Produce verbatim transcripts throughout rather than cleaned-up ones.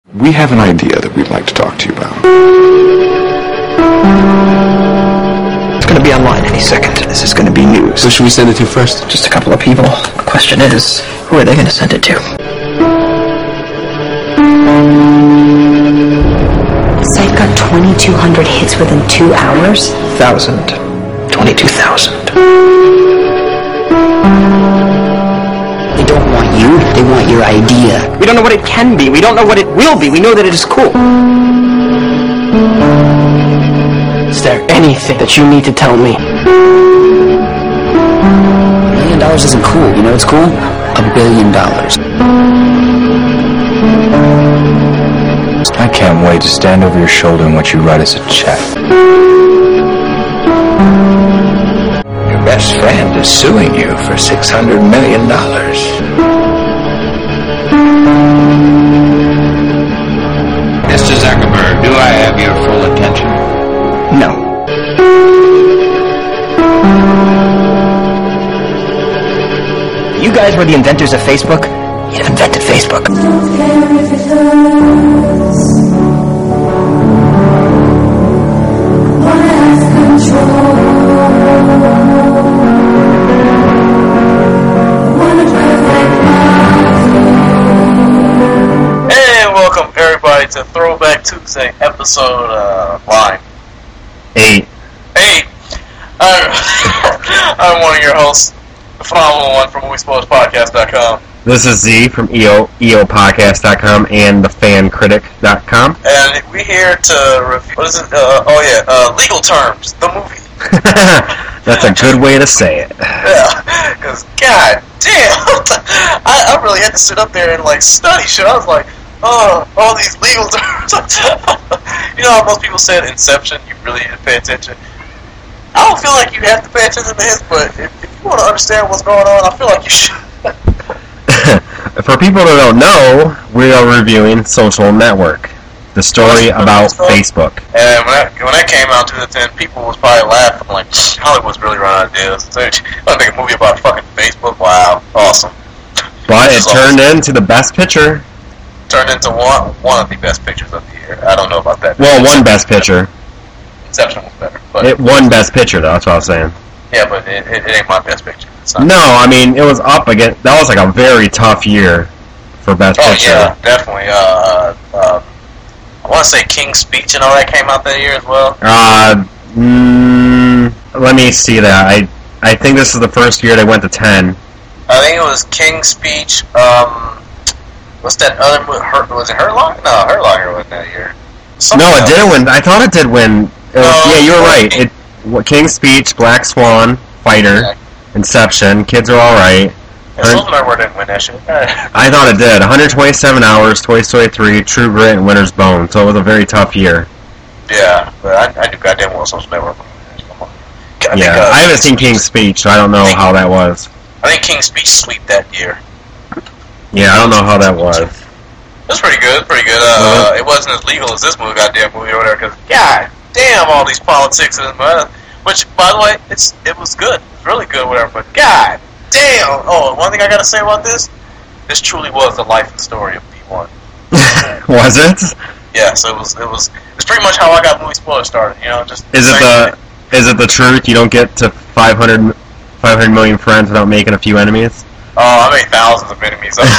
We have an idea that we'd like to talk to you about. It's going to be online any second. This is going to be news. Who should we send it to first? Just a couple of people. The question is, who are they going to send it to? The site got twenty-two hundred hits within two hours? Thousand. twenty-two thousand. They don't want you, they want your idea. We don't know what it can be. We don't know what it will be. We know that it is cool. Is there anything that you need to tell me? A million dollars isn't cool. You know what's cool? A billion dollars. I can't wait to stand over your shoulder and watch you write us a check. Your best friend is suing you for six hundred million dollars. Mister Zuckerberg, do I have your full attention? No. You guys were the inventors of Facebook? You invented Facebook. Welcome everybody to Throwback Tuesday episode uh, line Eight. Eight. I'm, I'm one of your hosts, the phenomenal one from movie spoilers podcast dot com. This is Z from E O E O podcast dot com and the fan critic dot com. And we're here to review. What is it? Uh, oh yeah, uh, Legal Terms, the movie. That's a good way to say it. Yeah, because god damn, I, I really had to sit up there and like study shit. I was like, oh, all these legal terms. You know how most people said Inception, you really need to pay attention. I don't feel like you have to pay attention to this, but if, if you want to understand what's going on, I feel like you should. For people that don't know, we are reviewing Social Network, the story about Facebook. And when that, when that came out in twenty ten, people was probably laughing like, Hollywood's really running out of ideas. So you want to make a movie about fucking Facebook? Wow, awesome. But it turned into the best picture. Turned into one one of the best pictures of the year. I don't know about that. Well, one best picture. Inception was better. But it won best picture, though. That's what I was saying. Yeah, but it, it, it ain't my best picture. No, I mean, it was up again. That was like a very tough year for best oh, picture. Oh, yeah, definitely. Uh, uh, I want to say King's Speech and all that came out that year as well. Uh, mm, let me see that. I I think this is the first year they went to ten. I think it was King's Speech, um... What's that other movie? Her, was it Hurt Locker? No, Hurt Locker wasn't that year. Something no, it else. didn't win. I thought it did win. It was, no, yeah, you were right. King. It King's Speech, Black Swan, Fighter, yeah. Inception, Kids Are Alright. Yeah, Social Network didn't win that shit. I thought it did. one hundred twenty-seven hours, Toy Story three, True Grit, and Winter's Bone. So it was a very tough year. Yeah, but I, I knew goddamn well Social Network. I yeah, think, uh, I haven't seen King's Speech, so I don't know I think, how that was. I think King's Speech swept that year. Yeah, I don't know how that was. It was pretty good, pretty good. Uh, mm-hmm. It wasn't as legal as this movie, goddamn movie or whatever, because, god damn, all these politics, and uh, which, by the way, it's it was good. It was really good, whatever, but god damn! Oh, one thing I gotta say about this, this truly was the life and story of P one. Was it? Yeah, so it was, it was, it's pretty much how I got movie spoilers started, you know, just... Is it the, thing. Is it the truth? You don't get to five hundred, five hundred million friends without making a few enemies? Oh, I made thousands of enemies. And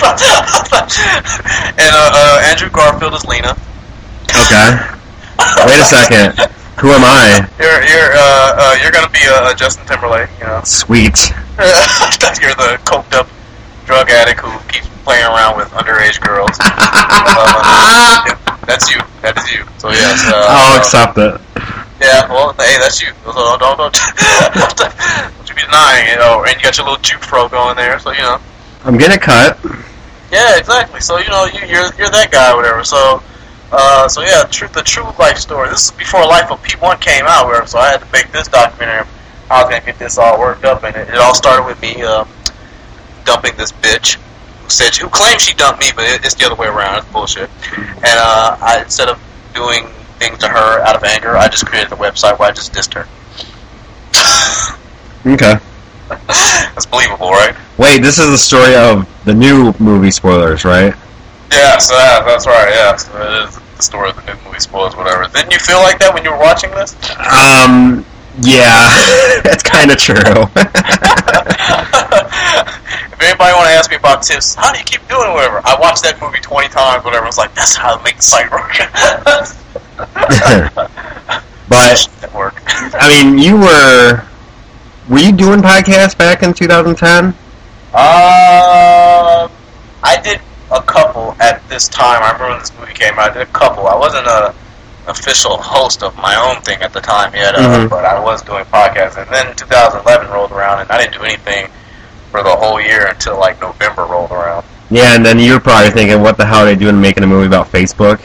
uh, uh, Andrew Garfield is Lena. Okay. Wait a second. Who am I? You're you're uh, uh you're gonna be uh, Justin Timberlake. You know. Sweet. You're the coked up drug addict who keeps playing around with underage girls. uh, yeah, that's you. That is you. So yes. Uh, I'll accept it. Yeah. Well, hey, that's you. So don't don't. Don't you be denying it. Oh, and you got your little juke fro going there. So you know. I'm gonna cut. Yeah, exactly. So you know, you, you're you're that guy, or whatever. So, uh, so yeah, tr- the true life story. This is before Life of P one came out, whatever. So I had to make this documentary. I was gonna get this all worked up, and it, it all started with me uh, dumping this bitch who said she, who claimed she dumped me, but it, it's the other way around. It's bullshit. And uh, I instead of doing things to her out of anger, I just created a website where I just dissed her. Okay. That's believable, right? Wait, this is the story of the new movie spoilers, right? Yeah, so that, that's right, yeah. So it is the story of the new movie spoilers, whatever. Didn't you feel like that when you were watching this? Um, yeah, that's kind of true. If anybody want to ask me about tips, how do you keep doing whatever? I watched that movie twenty times, whatever. I was like, that's how to make the site work. But, work. I mean, you were... Were you doing podcasts back in two thousand ten? Uh, I did a couple at this time. I remember when this movie came out. I did a couple. I wasn't a official host of my own thing at the time yet, uh, Mm-hmm. but I was doing podcasts. And then two thousand eleven rolled around, and I didn't do anything for the whole year until like November rolled around. Yeah, and then you were probably thinking, what the hell are they doing making a movie about Facebook?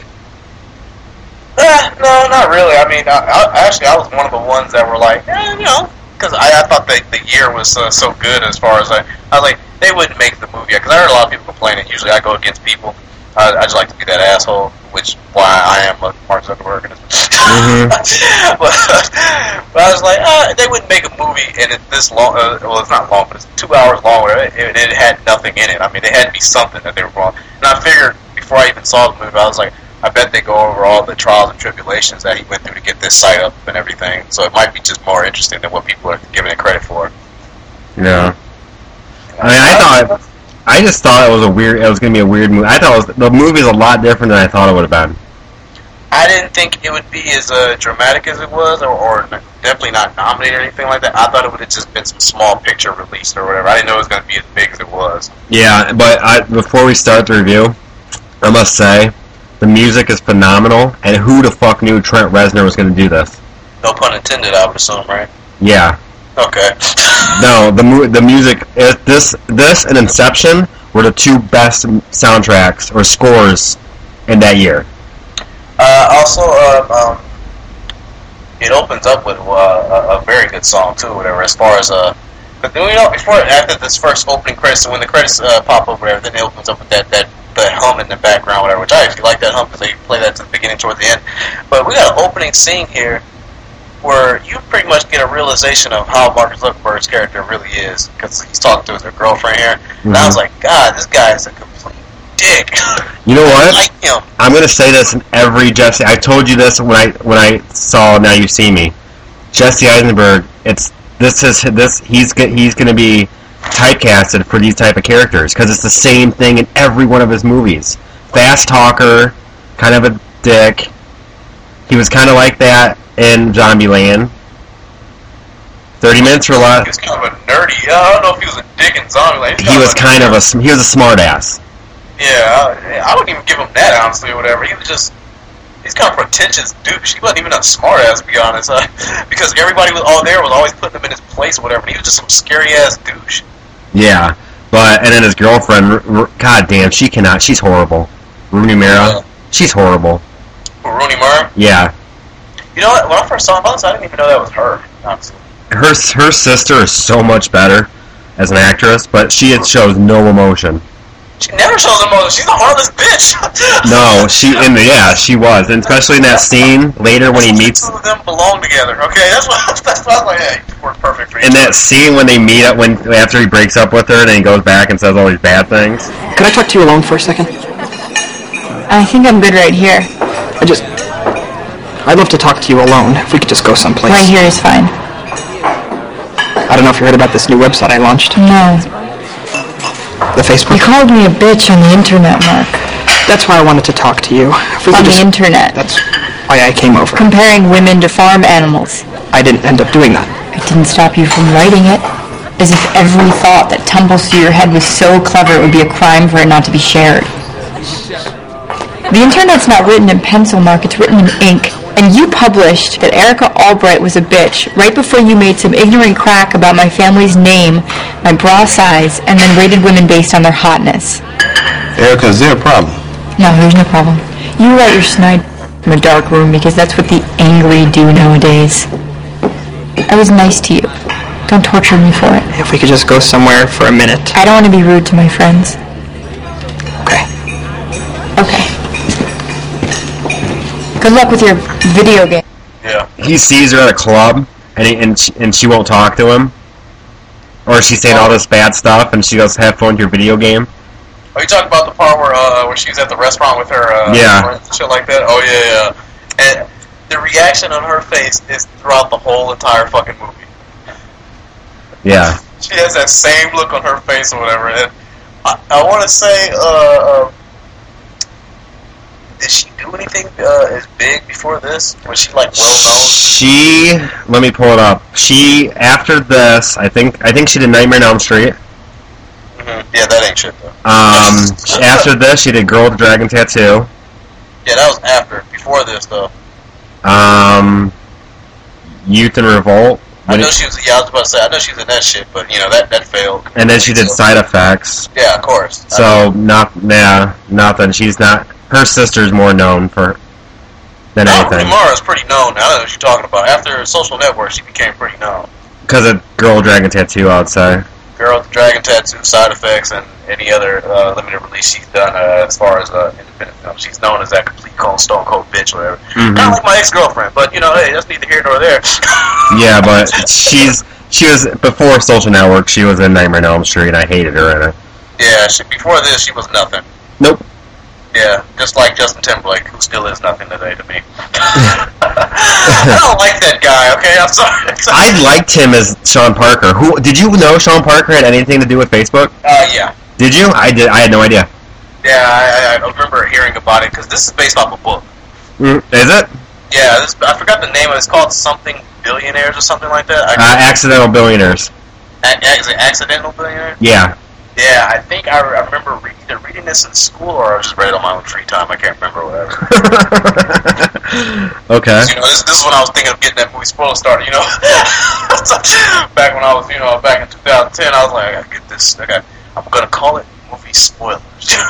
Eh, no, not really. I mean, I, I, actually, I was one of the ones that were like, eh, you know, because I, I thought that the year was uh, so good as far as I, I was like, they wouldn't make the movie because I heard a lot of people complaining. Usually, I go against people. I, I just like to be that asshole, which why I am a Mark Zuckerberg. Mm-hmm. but, but I was like, uh, they wouldn't make a movie and it this long. Uh, well, it's not long, but it's two hours long. Where it, it, it had nothing in it. I mean, there had to be something that they were wrong. And I figured before I even saw the movie, I was like, I bet they go over all the trials and tribulations that he went through to get this site up and everything. So it might be just more interesting than what people are giving it credit for. Yeah. I mean, I thought... I just thought it was a weird. It was going to be a weird movie. I thought it was, the movie is a lot different than I thought it would have been. I didn't think it would be as uh, dramatic as it was, or, or definitely not nominated or anything like that. I thought it would have just been some small picture released or whatever. I didn't know it was going to be as big as it was. Yeah, but I, before we start the review, I must say the music is phenomenal. And who the fuck knew Trent Reznor was going to do this? No pun intended, I would assume, right? Yeah. Okay. No, the mu- the music. It, this this and Inception were the two best soundtracks or scores in that year. Uh, also, uh, um, it opens up with uh, a, a very good song too. Whatever, as far as uh, but you know, before after this first opening credits, so when the credits uh, pop up, whatever, then it opens up with that that that hum in the background, whatever. Which I actually like that hum because they play that to the beginning toward the end. But we got an opening scene here where you pretty much get a realization of how Mark Zuckerberg's character really is, because he's talking to his girlfriend here, mm-hmm. and I was like, God, this guy is a complete dick. You know what? I like him. I'm gonna say this in every Jesse. I told you this when I when I saw Now You See Me. Jesse Eisenberg. It's this is this he's he's gonna be typecasted for these type of characters because it's the same thing in every one of his movies. Fast talker, kind of a dick. He was kind of like that in Zombieland. Thirty minutes for a lot. He was kind of a nerdy. I don't know if he was a dick in Zombieland. He was kind of a he was a smart ass. Yeah, I, I wouldn't even give him that, honestly, or whatever. He was just he's kind of pretentious douche. He wasn't even a smart ass, to be honest, uh, because everybody was all there was always putting him in his place or whatever. And he was just some scary ass douche. Yeah, but and then his girlfriend, r- r- god damn, she cannot. She's horrible. Rooney Mara, yeah. She's horrible. Rooney Mara? Yeah. You know what? When I first saw him, I didn't even know that was her. Honestly. Her her sister is so much better as an actress, but she shows no emotion. She never shows emotion. She's a heartless bitch. No, she in the yeah, she was, and especially in that scene later when he meets. The two of them belong together. Okay, that's what that's what I was like. Hey, we're perfect for each In that other. scene when they meet up, when after he breaks up with her, and then he goes back and says all these bad things. Could I talk to you alone for a second? I think I'm good right here. I just... I'd love to talk to you alone, if we could just go someplace. Right here is fine. I don't know if you heard about this new website I launched. No. The Facebook? You called me a bitch on the internet, Mark. That's why I wanted to talk to you. If we on could the just, internet. That's why I came over. Comparing women to farm animals. I didn't end up doing that. It didn't stop you from writing it. As if every thought that tumbles through your head was so clever it would be a crime for it not to be shared. The internet's not written in pencil, Mark, it's written in ink. And you published that Erica Albright was a bitch right before you made some ignorant crack about my family's name, my bra size, and then rated women based on their hotness. Erica, is there a problem? No, there's no problem. You write your snide from a dark room because that's what the angry do nowadays. I was nice to you. Don't torture me for it. If we could just go somewhere for a minute. I don't want to be rude to my friends. Okay. Okay. Good luck with your video game. Yeah. He sees her at a club, and he, and she, and she won't talk to him, or she's saying all this bad stuff, and she goes, "Have fun with your video game." Are you talking about the part where uh, where she was at the restaurant with her uh, Yeah. friends and shit like that? Oh yeah, yeah. And the reaction on her face is throughout the whole entire fucking movie. Yeah. She has that same look on her face or whatever. And I, I want to say, uh, uh, did she do anything uh, as big before this? Was she like well known? She, let me pull it up. She, after this, I think I think she did Nightmare on Elm Street. Mm-hmm. Yeah, that ain't shit though. Um, after this, she did Girl with the Dragon Tattoo. Yeah, that was after. Before this though. Um, Youth and Revolt. I know she was. Yeah, I was about to say. I know she was in that shit, but you know that that failed. And then she did So- Side Effects. Yeah, of course. So not, yeah, nothing. She's not. Her sister's more known for than No, anything. Rooney Mara's pretty known. I don't know what you're talking about. After Social Network, she became pretty known. Because of Girl with Dragon Tattoo, I would say. Girl with the Dragon Tattoo, Side Effects, and any other uh, limited release she's done uh, as far as uh, independent films. She's known as that complete cold, stone cold bitch, or whatever. Mhm. Kind of like my ex-girlfriend, but you know, hey, that's neither here nor there. Yeah, but she's she was before Social Network. She was in Nightmare on Elm Street, and I hated her in it. Yeah, she, before this, she was nothing. Nope. Yeah, just like Justin Timberlake, who still is nothing today to me. I don't like that guy. Okay, I'm sorry. I liked him as Sean Parker. Who did you know Sean Parker had anything to do with Facebook? Uh, yeah. Did you? I did. I had no idea. Yeah, I, I remember hearing about it, because this is based off a book. Mm, is it? Yeah, this, I forgot the name of it. It's called something Billionaires or something like that. I, Uh, Accidental Billionaires. a- is it Accidental Billionaire? Yeah. Yeah, I think I, I remember re- either reading this in school or I just read it on my own free time. I can't remember whatever. Okay. You know, this, this is when I was thinking of getting that movie spoiler started, you know? Back when I was, you know, back in two thousand ten, I was like, I gotta get this, I got, I'm gonna call it movie spoilers.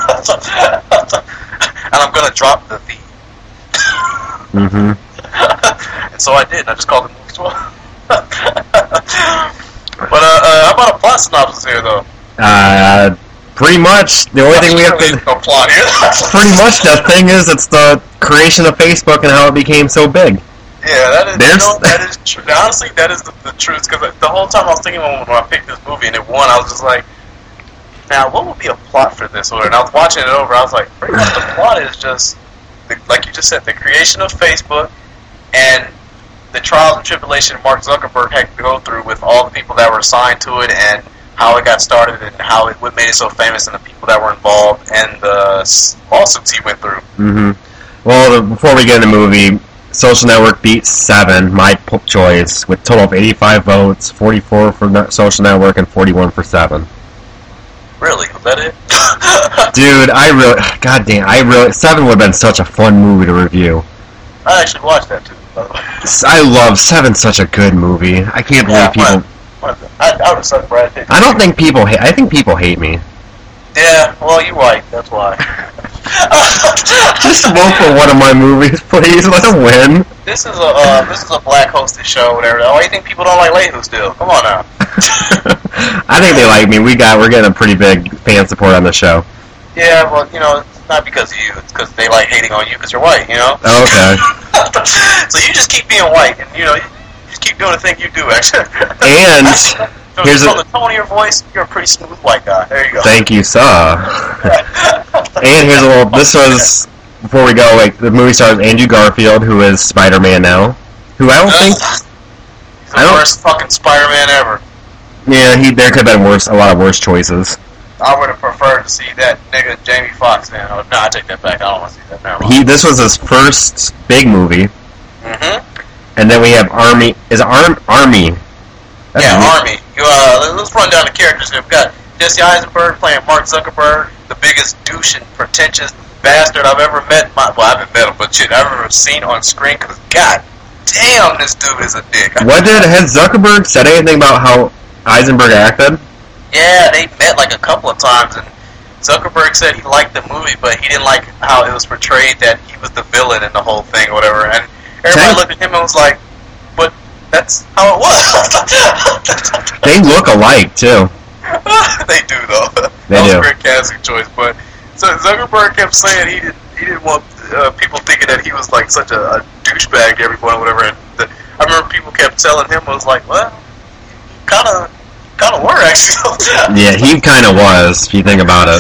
And I'm gonna drop the V. Mm-hmm. And so I did, I just called it movie spoilers. But, uh, uh, how about a plot synopsis here, though? Uh, pretty much the only thing we have to. No plot here. Pretty much the thing is, it's the creation of Facebook and how it became so big. Yeah, that is, you There's- know, that is true. Honestly, that is the, the truth, because the whole time I was thinking when, when I picked this movie and it won, I was just like, now, what would be a plot for this? And I was watching it over, I was like, pretty much the plot is just, the, like you just said, the creation of Facebook and the trials and tribulation Mark Zuckerberg had to go through with all the people that were assigned to it, and how it got started, and how it what made it so famous, and the people that were involved, and the s- lawsuits he went through. Mm-hmm. Well, the, before we get in the movie, Social Network beat Seven, my p- choice, with a total of eighty-five votes, forty-four for no- Social Network and forty-one for Seven. Really? Was that it? Dude, I really, god damn, I really, Seven would have been such a fun movie to review. I actually watched that too, by the way. I love Seven's such a good movie. I can't believe Yeah, people. what? What the- I, I would have sucked Brad Pitt. I don't think people hate. I think people hate me. Yeah, well, you're white, that's why. Just vote for one of my movies, please. Let them win. This is a uh, this is a black hosted show, whatever. Oh, you think people don't like Lehu still? Come on now. I think they like me. We got. We're getting a pretty big fan support on the show. Yeah, well, you know, it's not because of you. It's because they like hating on you because you're white, you know? Okay. So you just keep being white, and, you know, you just keep doing the thing you do, actually. And So here's from a- the tone of your voice, you're a pretty smooth white guy. There you go. Thank you, sir. And here's a little. This was before we go. Like the movie stars Andrew Garfield, who is Spider-Man now. Who I don't think. He's the I don't- worst fucking Spider-Man ever. Yeah, he. There could have been worse. A lot of worse choices. I would have preferred to see that nigga Jamie Foxx now. No, I take that back. I don't want to see that now. He. This was his first big movie. Mm-hmm. And then we have Army. Is it Arm Army? That's Yeah, weird. Army. You, uh, let's run down the characters. We've got Jesse Eisenberg playing Mark Zuckerberg, the biggest douche and pretentious bastard I've ever met. In my, well, I haven't met him, but shit, I've ever seen on screen. Because god damn, this dude is a dick. What did has Zuckerberg said anything about how Eisenberg acted? Yeah, they met like a couple of times, and Zuckerberg said he liked the movie, but he didn't like how it was portrayed that he was the villain in the whole thing, or whatever. And everybody Same. looked at him and was like, "But that's how it was." They look alike too. They do though. They that was do. a great casting choice, but so Zuckerberg kept saying he didn't he didn't want uh, people thinking that he was like such a, a douchebag to everyone or whatever. And the, I remember people kept telling him, I was like, well, kind of kind of were actually. Yeah, he kind of was. If you think about it.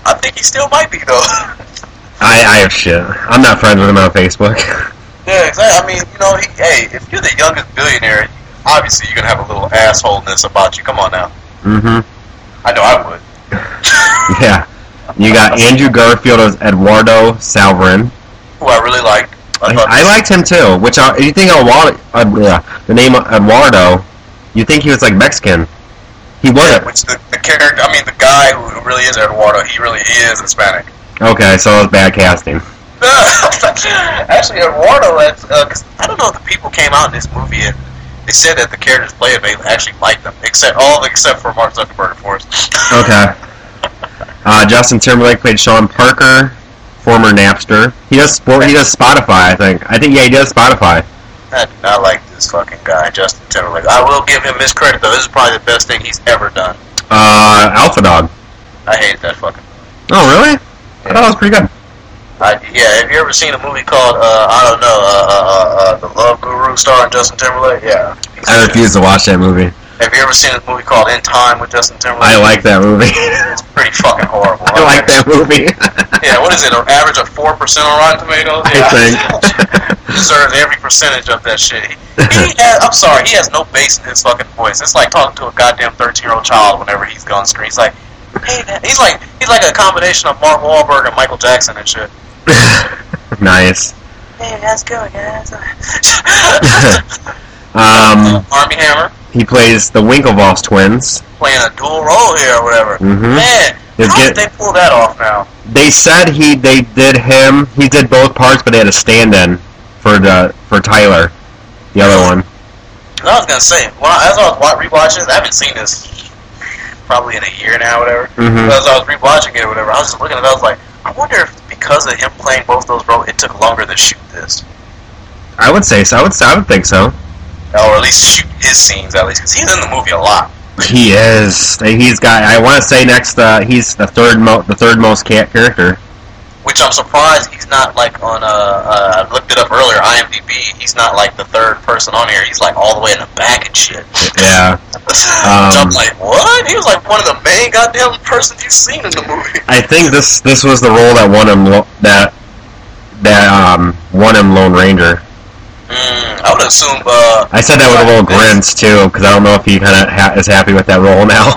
I think he still might be though. I, I have shit. I'm not friends with him on Facebook. Yeah, exactly. I mean, you know, he, hey, if you're the youngest billionaire, obviously you're gonna have a little assholeness about you. Come on now. Mm-hmm. I know I would. Yeah. You got Andrew Garfield as Eduardo Salverin. Who I really liked. I, I, I liked him too. Which I, you think Eduardo? Uh, yeah, the name Eduardo. You think he was like Mexican? He wasn't. Yeah, which the, the character, I mean, the guy who really is Eduardo, he really is Hispanic. Okay, so it was bad casting. Actually, Eduardo, uh, cause I don't know if the people came out in this movie and they said that the characters played, they actually liked them, except all except for Mark Zuckerberg, of course. Okay. Uh, Justin Timberlake played Sean Parker, former Napster. He does sport. He does Spotify, I think. I think yeah, he does Spotify. I do not like this fucking guy, Justin Timberlake. I will give him his credit though. This is probably the best thing he's ever done. Uh, Alpha Dog. I hated that fucking. Oh really? I thought it was pretty good. I, yeah, have you ever seen a movie called, uh, I don't know, uh, uh, uh, The Love Guru starring Justin Timberlake? Yeah. I refuse to watch that movie. Have you ever seen a movie called In Time with Justin Timberlake? I like that movie. It's pretty fucking horrible. I like that movie. Yeah, what is it, an average of four percent on Rotten Tomatoes? Yeah. I think. Deserves every percentage of that shit. He, he has, I'm sorry, he has no bass in his fucking voice. It's like talking to a goddamn thirteen-year-old child whenever he's on screen. He's like, hey, man. He's like, he's like a combination of Mark Wahlberg and Michael Jackson and shit. Nice. Hey, how's it going, guys? um, Armie Hammer. He plays the Winklevoss twins. Playing a dual role here or whatever. Mm-hmm. Man, He'll how get- did they pull that off now? They said he they did him. He did both parts, but they had a stand-in for the for Tyler, the other one. I was gonna say, well, as I was wa- rewatching this, I haven't seen this probably in a year now, or whatever. Mhm. But as I was rewatching it, or whatever, I was just looking at it. I was like, I wonder if because of him playing both those roles, it took longer to shoot this, I would say so. I would I would think so. or at least shoot his scenes at least, because he's in the movie a lot. He is. He's got. I want to say next. Uh, he's the third mo- the third most cat character. Which I'm surprised he's not like on. Uh, uh, I looked it up earlier. IMDb. He's not like the third person on here. He's like all the way in the back and shit. Yeah. Um, so I'm like, what? He was like one of the main goddamn persons you've seen in the movie. I think this this was the role that won him lo- that that um won him Lone Ranger. Mm, I would assume. Uh, I said that with a little grins too, because I don't know if he kind of ha- is happy with that role now.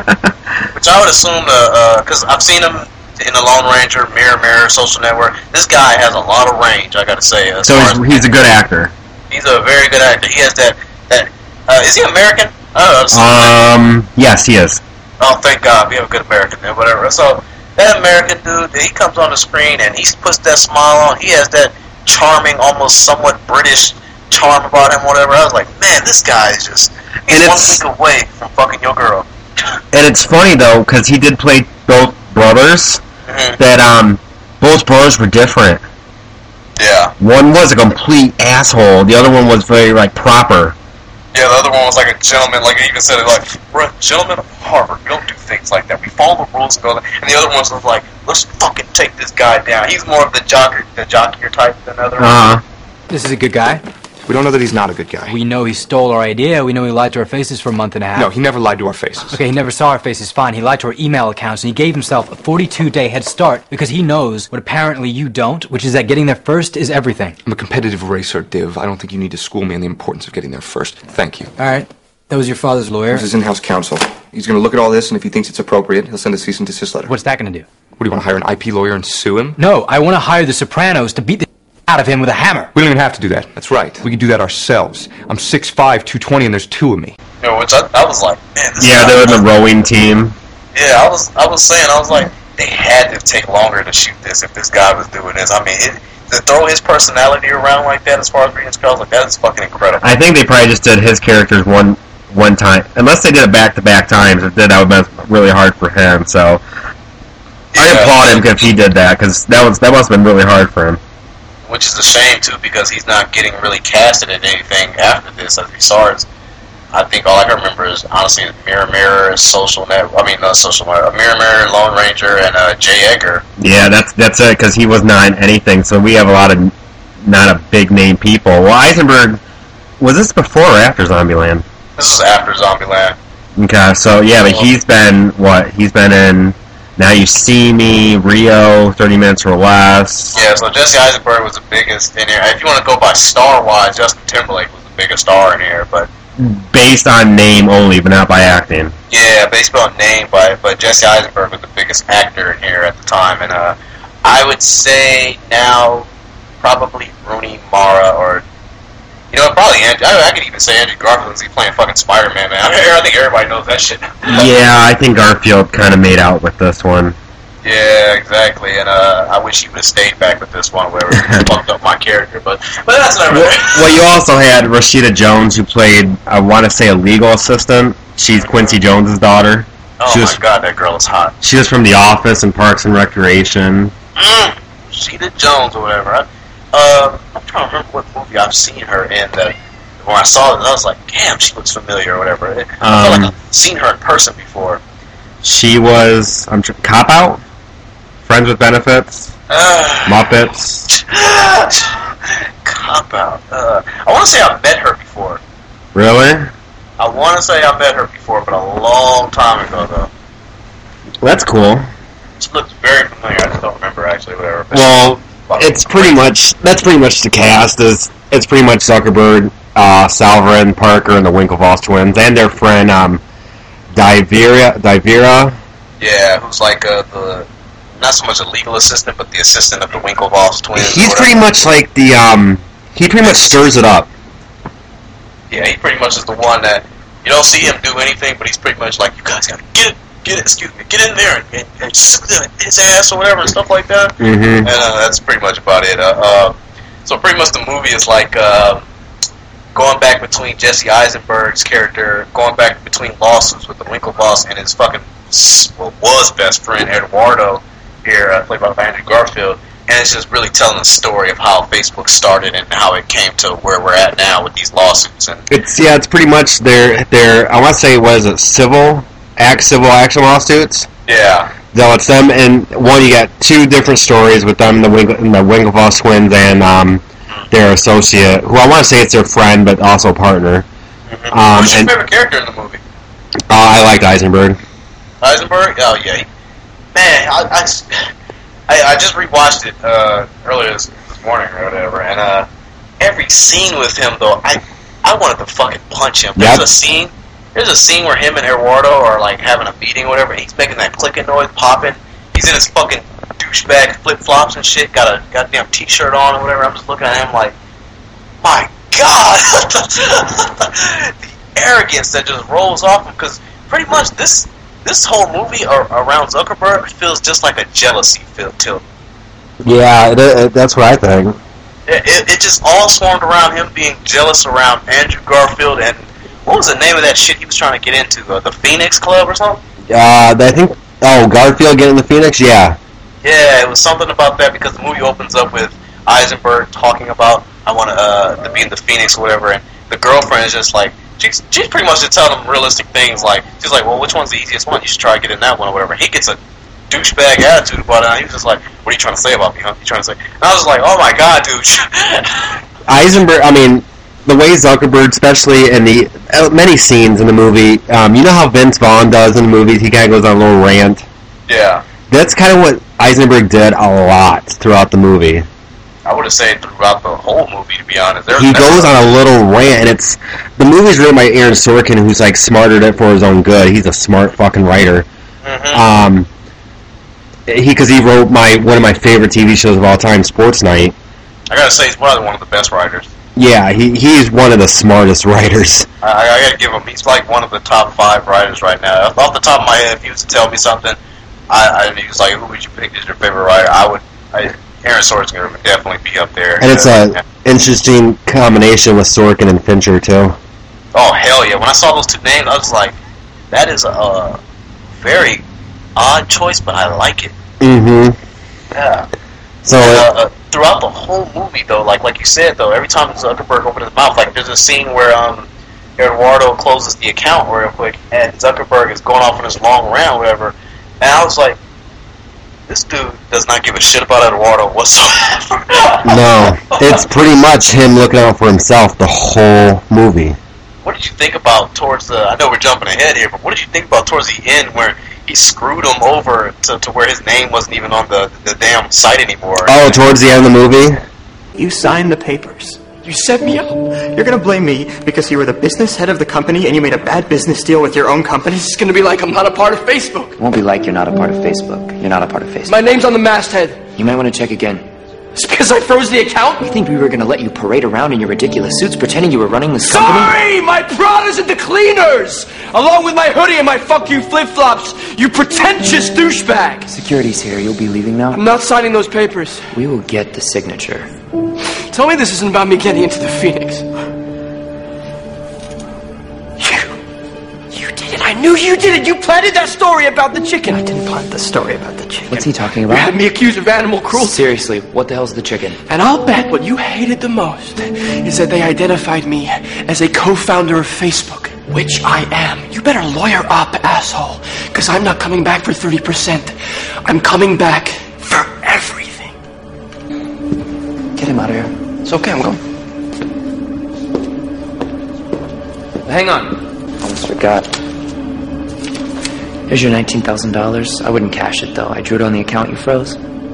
Which I would assume, because uh, uh, I've seen him in the Lone Ranger, Mirror Mirror, Social Network. This guy has a lot of range, I gotta say. As So far he's, he's a good actor. as, he's a very good actor. He has that. that uh, is he American? I don't know. Um, yes, he is. Oh, thank God, we have a good American there, whatever. So that American dude, he comes on the screen and he puts that smile on. He has that charming, almost somewhat British charm about him, whatever. I was like, man, this guy is just, he's And one it's- week away from fucking your girl. And it's funny though, because he did play both brothers. Mm-hmm. That um, both brothers were different. Yeah. One was a complete asshole. The other one was very like proper. Yeah, the other one was like a gentleman, like he even said it, like, we're a gentleman of Harvard, we don't do things like that, we follow the rules and go there. And the other one was like, let's fucking take this guy down. He's more of the jocker, the jockier type than the other one. Uh, This is a good guy. We don't know that he's not a good guy. We know he stole our idea. We know he lied to our faces for a month and a half. No, he never lied to our faces. Okay, he never saw our faces, fine. He lied to our email accounts, and he gave himself a forty-two day head start because he knows what apparently you don't, which is that getting there first is everything. I'm a competitive racer, Div. I don't think you need to school me on the importance of getting there first. Thank you. All right. That was your father's lawyer. This is in-house counsel. He's going to look at all this, and if he thinks it's appropriate, he'll send a cease and desist letter. What's that going to do? What, do you want to hire an I P lawyer and sue him? No, I want to hire the Sopranos to beat the out of him with a hammer. We don't even have to do that. That's right. We can do that ourselves. I'm six five, two twenty, and there's two of me. You know, which I, I was like, man, this yeah, guy- they're in the rowing team. Yeah, I was, I was saying, I was like, they had to take longer to shoot this if this guy was doing this. I mean, it, to throw his personality around like that as far as reading scrolls, like that is fucking incredible. I think they probably just did his characters one one time. Unless they did it back to back times, if they did, that would have been really hard for him. So I Yeah. applaud him if he did that, because that was that must have been really hard for him. Which is a shame too, because he's not getting really casted in anything after this. As regards, I think all I can remember is honestly Mirror Mirror, Social Net. I mean, not Social Net. Mirror Mirror, Lone Ranger, and uh, J. Edgar. Yeah, that's that's it, because he was not in anything. So we have a lot of not a big name people. Well, Eisenberg, was this before or after Zombieland? This is after Zombieland. Okay, so yeah, but he's been what? He's been in Now You See Me, Rio, thirty minutes or Less. Yeah, so Jesse Eisenberg was the biggest in here. If you want to go by star-wise, Justin Timberlake was the biggest star in here, but... Based on name only, but not by acting. Yeah, based on name, but, but Jesse Eisenberg was the biggest actor in here at the time, and uh, I would say now probably Rooney Mara, or... You know, probably Andrew, I, I could even say Andrew Garfield because he's playing fucking Spider-Man, man. I, mean, I think everybody knows that shit. Yeah, I think Garfield kind of made out with this one. Yeah, exactly, and uh, I wish he would have stayed back with this one, where he fucked up my character, but but that's not really... Well, well, you also had Rashida Jones, who played, I want to say, a legal assistant. She's Quincy Jones' daughter. Oh she my was, god, that girl is hot. She was from The Office and Parks and Recreation. Mm, Rashida Jones or whatever. I, uh, I'm trying to remember what movie I've seen her in. That when I saw it, I was like, damn, she looks familiar or whatever. I feel Um, like I've seen her in person before. She was, I'm tr- Cop Out? Friends with Benefits? Uh, Muppets? Cop Out. Uh, I want to say I've met her before. Really? I want to say I met her before, but a long time ago, though. That's cool. She looks very familiar. I just don't remember, actually, whatever. But Well, it's pretty much, that's pretty much the cast. Is It's pretty much Zuckerberg, uh, Salverin, Parker, and the Winklevoss twins, and their friend, um, Divira, Divira. Yeah, who's like uh, the... Not so much a legal assistant, but the assistant of the Winklevoss twins. He's pretty much like the, um, he pretty much stirs it up. Yeah, he pretty much is the one that you don't see him do anything, but he's pretty much like, you guys gotta get it, get it, excuse me, get in there and, and, and suck his ass or whatever and stuff like that. Mm-hmm. And uh, that's pretty much about it. Uh, uh, so pretty much the movie is like uh, going back between Jesse Eisenberg's character, going back between lawsuits with the Winklevoss and his fucking, well, was best friend Eduardo here, uh, played by Andrew Garfield. And it's just really telling the story of how Facebook started and how it came to where we're at now with these lawsuits. And It's, yeah, it's pretty much their, their, I want to say, what is it, civil, act, civil action lawsuits? yeah, So it's them, and one, you got two different stories with them, the, Winkle, the Winklevoss twins, and um, their associate, who I want to say it's their friend, but also partner. mm-hmm. Um, Who's your and, favorite character in the movie? Uh, I liked Eisenberg. Eisenberg? Oh, yeah. He, man, I, I, I, I just rewatched it uh, earlier this, this morning or whatever, and uh, every scene with him, though, I I wanted to fucking punch him. There's Yep. a scene, there's a scene where him and Eduardo are, like, having a meeting or whatever, and he's making that clicking noise, popping. He's in his fucking douchebag flip-flops and shit, got a goddamn t-shirt on or whatever. I'm just looking at him like, my God! The arrogance that just rolls off him, because pretty much this... This whole movie ar- around Zuckerberg feels just like a jealousy feel to him. Yeah, it, it, that's what I think. It, it, it just all swarmed around him being jealous around Andrew Garfield and what was the name of that shit he was trying to get into? Uh, the Phoenix Club or something? Uh, I think, oh, Garfield getting the Phoenix? Yeah. Yeah, it was something about that because the movie opens up with Eisenberg talking about, I want to uh, to be in the Phoenix or whatever, and the girlfriend is just like, She's, she's pretty much just telling him realistic things, like, she's like, well, which one's the easiest one? You should try to get in that one or whatever. He gets a douchebag attitude about it, and he was just like, what are you trying to say about me, huh? You trying to say? And I was like, oh my God, dude. Eisenberg, I mean, the way Zuckerberg, especially in the uh, many scenes in the movie, um, you know how Vince Vaughn does in the movies? He kind of goes on a little rant. Yeah. That's kind of what Eisenberg did a lot throughout the movie. I would have said throughout the whole movie, to be honest. There's He goes on a little rant, and it's the movie's written by Aaron Sorkin, who's like smarted it for his own good. He's a smart fucking writer. Mm-hmm. Um, he because he wrote my one of my favorite T V shows of all time, Sports Night. I gotta say, he's probably one of the best writers. Yeah, he he's one of the smartest writers. I, I gotta give him, he's like one of the top five writers right now. Off the top of my head, if he was to tell me something, I, I he was like, who would you pick as your favorite writer? I would, I, Aaron Sorkin's gonna definitely be up there. And it's uh, a interesting combination with Sorkin and Fincher too. Oh hell yeah! When I saw those two names, I was like, that is a, a very odd choice, but I like it. Mm-hmm. Yeah. So And, uh, uh, uh, throughout the whole movie, though, like like you said, though, every time Zuckerberg opened his mouth, like there's a scene where um Eduardo closes the account real quick, and Zuckerberg is going off on his long rant, or whatever, and I was like, this dude does not give a shit about Eduardo whatsoever. no, it's pretty much him looking out for himself the whole movie. What did you think about towards the? I know we're jumping ahead here, but what did you think about towards the end where he screwed him over to, to where his name wasn't even on the, the damn site anymore. Oh, towards the end of the movie? You signed the papers. You set me up. You're gonna blame me because you were the business head of the company and you made a bad business deal with your own company? It's gonna be like I'm not a part of Facebook. It won't be like you're not a part of Facebook. You're not a part of Facebook. My name's on the masthead. You might want to check again. It's because I froze the account? You think we were gonna let you parade around in your ridiculous suits pretending you were running this company? Sorry! My Prada's at the cleaners! Along with my hoodie and my fuck you flip-flops! You pretentious douchebag! Security's here. You'll be leaving now? I'm not signing those papers. We will get the signature. Tell me this isn't about me getting into the Phoenix. You... You did it. I knew you did it. You planted that story about the chicken. I didn't plant the story about the chicken. What's he talking You about? had me accused of animal cruelty. Seriously, what the hell's the chicken? And I'll bet what you hated the most is that they identified me as a co-founder of Facebook, which I am. You better lawyer up, asshole, because I'm not coming back for thirty percent. I'm coming back for everything. Get him out of here. It's okay, I'm going. Hang on. Almost forgot. Here's your nineteen thousand dollars. I wouldn't cash it, though. I drew it on the account you froze.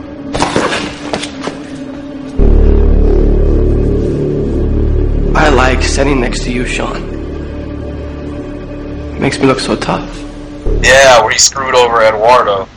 I like sitting next to you, Sean. It makes me look so tough. Yeah, where he screwed over Eduardo.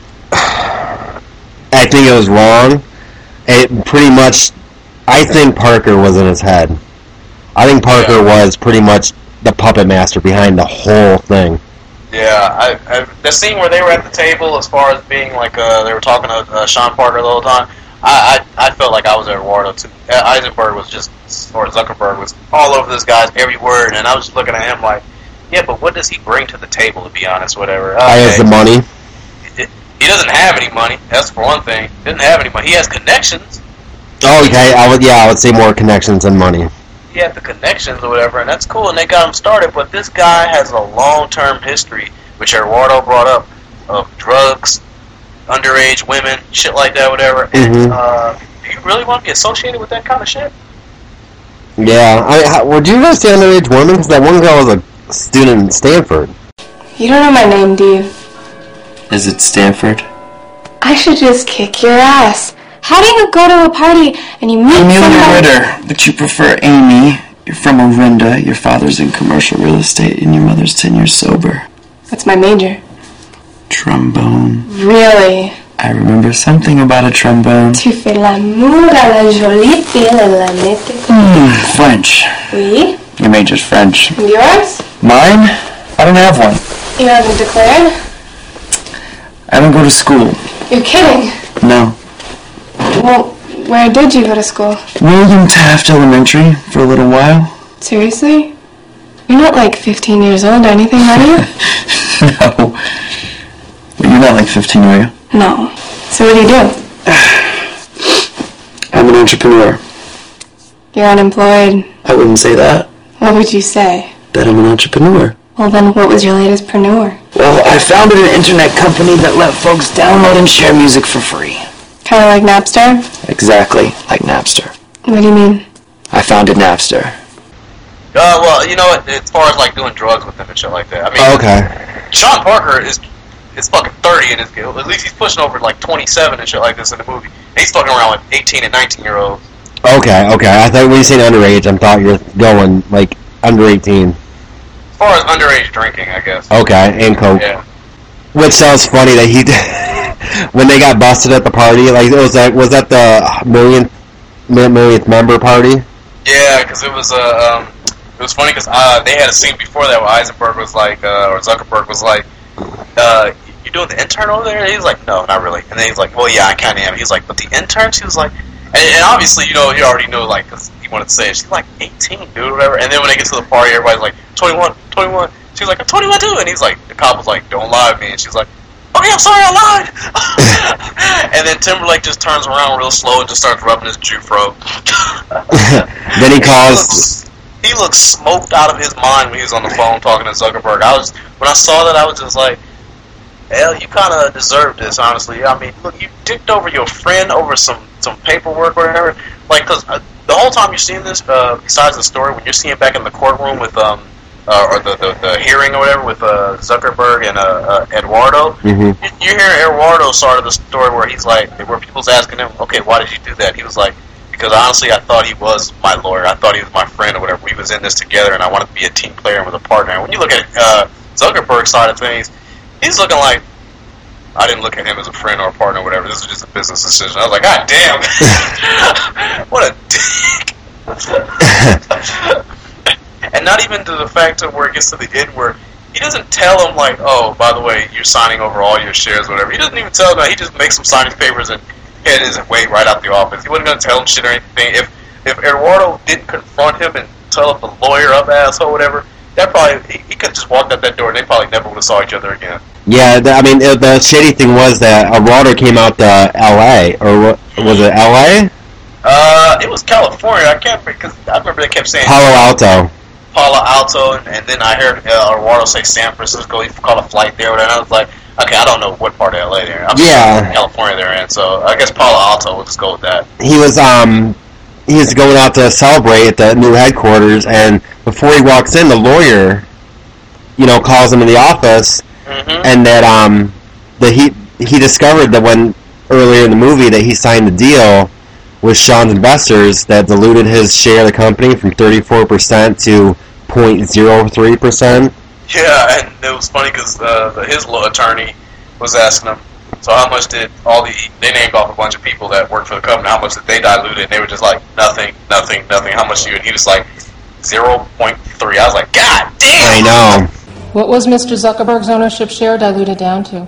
I think it was wrong. It pretty much... I think Parker was in his head. I think Parker Yeah. was pretty much the puppet master behind the whole thing. Yeah, I, I, the scene where they were at the table, as far as being like uh, they were talking to uh, Sean Parker the whole time, I, I I felt like I was Eduardo too. Uh, Eisenberg was just, or Zuckerberg was all over this guy's every word, and I was just looking at him like, yeah, but what does he bring to the table? To be honest, whatever. Okay. I has the money. It, he doesn't have any money. That's for one thing. He doesn't have any money. He has connections. Oh, okay. I would, yeah, I would say more connections than money. He had the connections or whatever, and that's cool, and they got him started, but this guy has a long-term history, which Eduardo brought up, of drugs, underage women, shit like that, whatever. Mm-hmm. And, uh, do you really want to be associated with that kind of shit? Yeah. I, how, well, do you guys say underage women? Because that one girl was a student in Stanford. You don't know my name, do you? Is it Stanford? I should just kick your ass. How do you go to a party and you meet Amelia somebody... Ritter, but you prefer Amy. You're from Orinda, your father's in commercial real estate, and your mother's ten years sober. What's my major? Trombone. Really? I remember something about a trombone. Tu fais l'amour à la jolie fille de la nette. Hmm, French. Oui? Your major's French. And yours? Mine? I don't have one. You haven't declared? I don't go to school. You're kidding. No. Well, where did you go to school? William Taft Elementary for a little while. Seriously? You're not like fifteen years old or anything, are you? No. Well, you're not like fifteen, are you? No. So what do you do? I'm an entrepreneur. You're unemployed. I wouldn't say that. What would you say? That I'm an entrepreneur. Well then, what was your latest preneur? Well, I founded an internet company that let folks download and share music for free. Kind of like Napster? Exactly, like Napster. What do you mean? I founded Napster. Uh, well, you know what, as far as like doing drugs with them and shit like that, I mean, Okay. Sean Parker is is fucking thirty in his guild. At least he's pushing over like twenty-seven and shit like this in the movie. And he's fucking around with eighteen and nineteen year olds. Okay, okay. I thought when you said underage, I thought you were going, like, under eighteen. As far as underage drinking, I guess. Okay, and coke. Yeah. Which sounds funny that he did, when they got busted at the party, like, it was like, was that the millionth, millionth member party? Yeah, because it was, uh, um, it was funny because uh, they had a scene before that where Eisenberg was like, uh, or Zuckerberg was like, uh, you doing the intern over there? And he's like, no, not really. And then he's like, well, yeah, I kind of am. He's like, but the intern? She was like, and, and obviously, you know, he already knew, like, because he wanted to say it. She's like, eighteen, dude, whatever. And then when they get to the party, everybody's like, twenty-one, twenty-one. She's like, I'm twenty-one, too. And he's like, the cop was like, don't lie to me. And she's like, okay, I'm sorry, I lied. And then Timberlake just turns around real slow and just starts rubbing his Jufro. Then he calls... He looks, he looks smoked out of his mind when he was on the phone talking to Zuckerberg. I was When I saw that, I was just like, hell, you kind of deserve this, honestly. I mean, look, you dicked over your friend over some, some paperwork or whatever. Like, because uh, the whole time you're seeing this, uh, besides the story, when you're seeing back in the courtroom with um, uh, or the, the the hearing or whatever with uh, Zuckerberg and uh, uh, Eduardo. Mm-hmm. You, you hear Eduardo started the story where he's like, where people's asking him, okay, why did you do that? He was like, because honestly, I thought he was my lawyer. I thought he was my friend or whatever. We was in this together, and I wanted to be a team player and with a partner. And when you look at uh, Zuckerberg's side of things, he's looking like, I didn't look at him as a friend or a partner or whatever. This was just a business decision. I was like, God damn. What a dick. And not even to the fact of where it gets to the end where he doesn't tell him, like, oh, by the way, you're signing over all your shares or whatever. He doesn't even tell him that. He just makes him sign his papers and head his way right out the office. He wasn't going to tell him shit or anything. If if Eduardo didn't confront him and tell him the lawyer up asshole or whatever, that probably, he, he could have just walked out that door and they probably never would have saw each other again. Yeah, the, I mean, it, the shady thing was that Eduardo came out to L A, or what, was it L A? Uh, it was California. I can't, because I remember they kept saying Palo Alto. Palo Alto, and, and then I heard uh, Eduardo say San Francisco. He called a flight there, and I was like, okay, I don't know what part of L A they're in. I'm Yeah. sure California they're in, so I guess Palo Alto. We'll just go with that. He was um he was going out to celebrate at the new headquarters, and before he walks in, the lawyer, you know, calls him in the office, mm-hmm. and that um that he he discovered that when earlier in the movie that he signed the deal with Sean's investors that diluted his share of the company from thirty-four percent to zero point zero three percent. Yeah, and it was funny because uh, the, his law attorney was asking him, so how much did all the, they named off a bunch of people that worked for the company, how much did they dilute it? And they were just like, nothing, nothing, nothing, how much do you? And he was like, zero point three. I was like, God damn! I know. What was Mister Zuckerberg's ownership share diluted down to?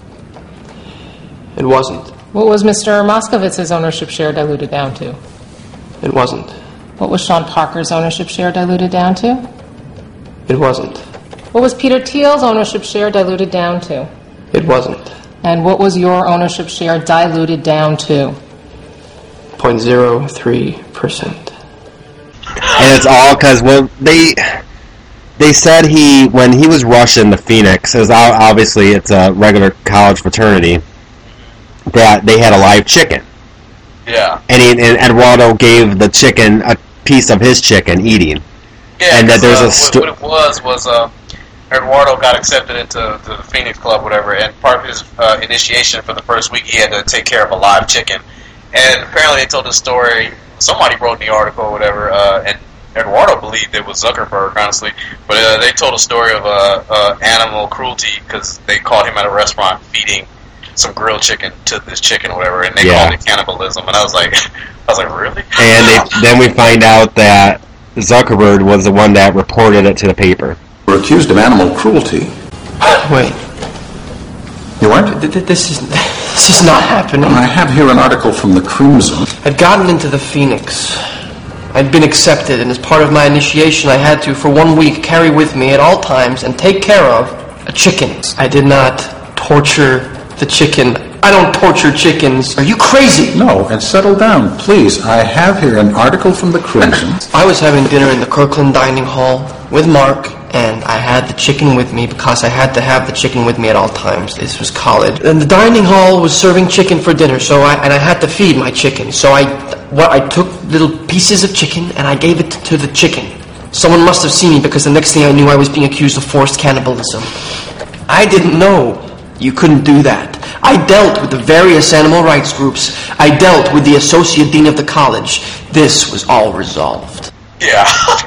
It wasn't. What was Mister Moskowitz's ownership share diluted down to? It wasn't. What was Sean Parker's ownership share diluted down to? It wasn't. What was Peter Thiel's ownership share diluted down to? It wasn't. And what was your ownership share diluted down to? zero point zero three percent. And it's all because when they they said he when he was rushing the Phoenix, it was obviously it's a regular college fraternity, that they had a live chicken. Yeah. And, he, and Eduardo gave the chicken a piece of his chicken eating. Yeah, and that there's uh, a sto- what, what it was was uh, Eduardo got accepted into to the Phoenix Club, whatever, and part of his uh, initiation for the first week, he had to take care of a live chicken. And apparently they told the story, somebody wrote in the article or whatever, uh, and Eduardo believed it was Zuckerberg, honestly, but uh, they told a story of uh, uh, animal cruelty because they caught him at a restaurant feeding some grilled chicken to this chicken or whatever, and they Yeah. called it cannibalism. And I was like, I was like, really? And they, then we find out that Zuckerberg was the one that reported it to the paper. We're accused of animal cruelty. Wait. You weren't? Th- th- This is this is not happening. I have here an article from the Crimson. I'd gotten into the Phoenix. I'd been accepted, and as part of my initiation, I had to, for one week, carry with me at all times and take care of a chicken. I did not torture the chicken. I don't torture chickens. Are you crazy? No, and settle down, please. I have here an article from the Crimson. I was having dinner in the Kirkland dining hall with Mark, and I had the chicken with me because I had to have the chicken with me at all times. This was college. And the dining hall was serving chicken for dinner, so I and I had to feed my chicken. So I, well, I took little pieces of chicken and I gave it to the chicken. Someone must have seen me because the next thing I knew, I was being accused of forced cannibalism. I didn't know you couldn't do that. I dealt with the various animal rights groups. I dealt with the associate dean of the college. This was all resolved. Yeah.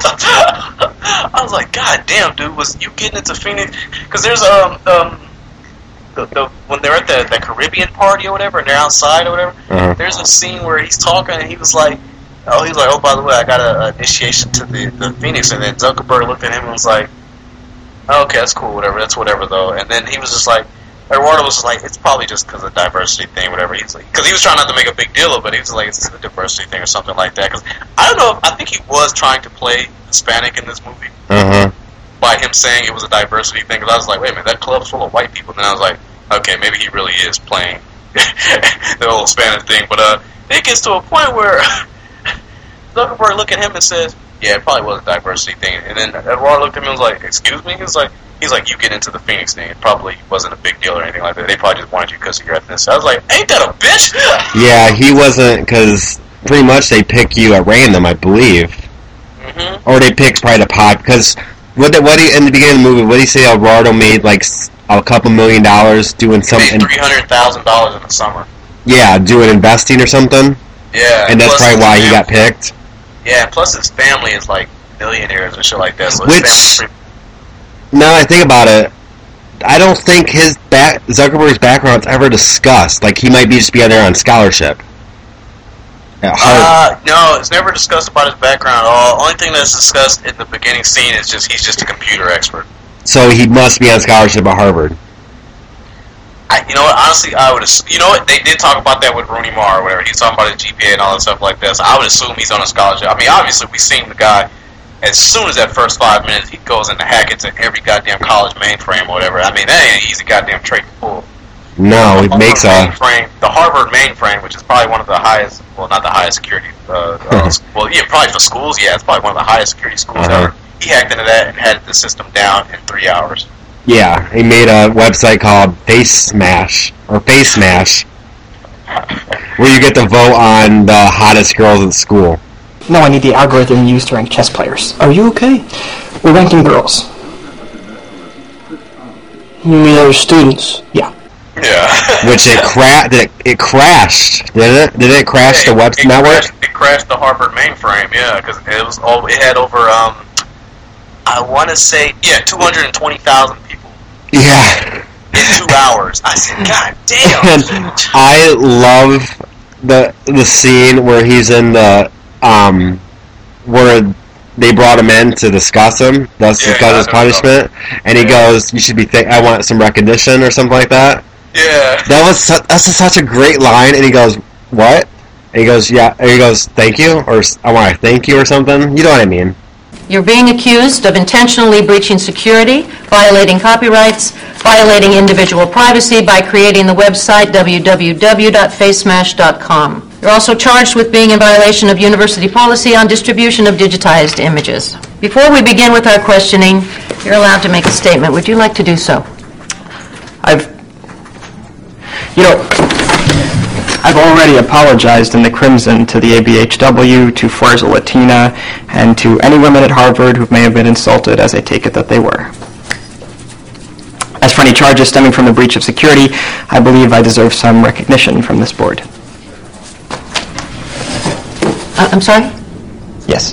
I was like, God damn, dude, was you getting into Phoenix? Because there's, um, um, the, the, when they're at the, the Caribbean party or whatever, and they're outside or whatever, Uh-huh. there's a scene where he's talking, and he was like, oh, he's like, oh, by the way, I got an initiation to the, the Phoenix, and then Zuckerberg looked at him and was like, oh, okay, that's cool, whatever, that's whatever, though. And then he was just like, Eduardo was just like, it's probably just because of the diversity thing, whatever. He's like, because he was trying not to make a big deal of it. He was like, it's a diversity thing or something like that. Because I don't know, if, I think he was trying to play Hispanic in this movie Uh-huh. by him saying it was a diversity thing. Because I was like, wait a minute, that club's full of white people. And then I was like, okay, maybe he really is playing the whole Spanish thing. But uh, it gets to a point where Zuckerberg looked at him and says, yeah, it probably was a diversity thing. And then Eduardo looked at him and was like, excuse me? He was like, he's like, you get into the Phoenix thing. It probably wasn't a big deal or anything like that. They probably just wanted you because of your ethnicity. I was like, ain't that a bitch? Yeah, he wasn't, because pretty much they pick you at random, I believe. Mm-hmm. Or they pick probably the pod, because What did, what did, in the beginning of the movie, what did he say Eduardo made, like, a couple million dollars doing He something? made three hundred thousand dollars in the summer. Yeah, doing investing or something? Yeah. And that's plus probably his why he family- got picked? Yeah, and plus his family is like millionaires and shit like that. So his Which- family's pretty- Now I think about it, I don't think his back, Zuckerberg's background's ever discussed. Like, he might be just be there on scholarship. At Harvard. Uh, no, it's never discussed about his background at all. Only thing that's discussed in the beginning scene is just he's just a computer expert. So he must be on scholarship at Harvard. I, you know what? Honestly, I would. Assume, you know what? They did talk about that with Rooney Mara or whatever. He was talking about his G P A and all that stuff like that. So I would assume he's on a scholarship. I mean, obviously, we seen the guy. As soon as that first five minutes, he goes in to hack into every goddamn college mainframe or whatever. I mean, that ain't an easy goddamn trait to pull. No, it makes a... Mainframe, the Harvard mainframe, which is probably one of the highest, well, not the highest security, uh, uh, well, yeah, probably for schools, yeah, it's probably one of the highest security schools Uh-huh. ever. He hacked into that and had the system down in three hours. Yeah, he made a website called Face Smash, or Face Smash, where you get to vote on the hottest girls in school. No, I need the algorithm used to rank chess players. Are you okay? We're ranking girls. You mean other students? Yeah. Yeah. Which it cra- did it, it crashed, did it? Did it crash the web it network? Crashed, it crashed the Harvard mainframe, yeah, because it was all, it had over, um, I want to say, yeah, two hundred twenty thousand people Yeah. in two hours. I said, God damn. And I love the the scene where he's in the um where they brought him in to discuss him, thus Yeah, discuss his I know. punishment, and he goes, "You should be. Th- I want some recognition or something like that." Yeah. That was su- that's a, such a great line, and he goes, "What?" And he goes, "Yeah." And he goes, "Thank you," or "I want to thank you," or something. You know what I mean? You're being accused of intentionally breaching security, violating copyrights, violating individual privacy by creating the website w w w dot face smash dot com. You're also charged with being in violation of university policy on distribution of digitized images. Before we begin with our questioning, you're allowed to make a statement. Would you like to do so? I've... You know, I've already apologized in the Crimson to the A B H W, to Fuerza Latina, and to any women at Harvard who may have been insulted, as I take it that they were. As for any charges stemming from the breach of security, I believe I deserve some recognition from this board. Uh, I'm sorry? Yes.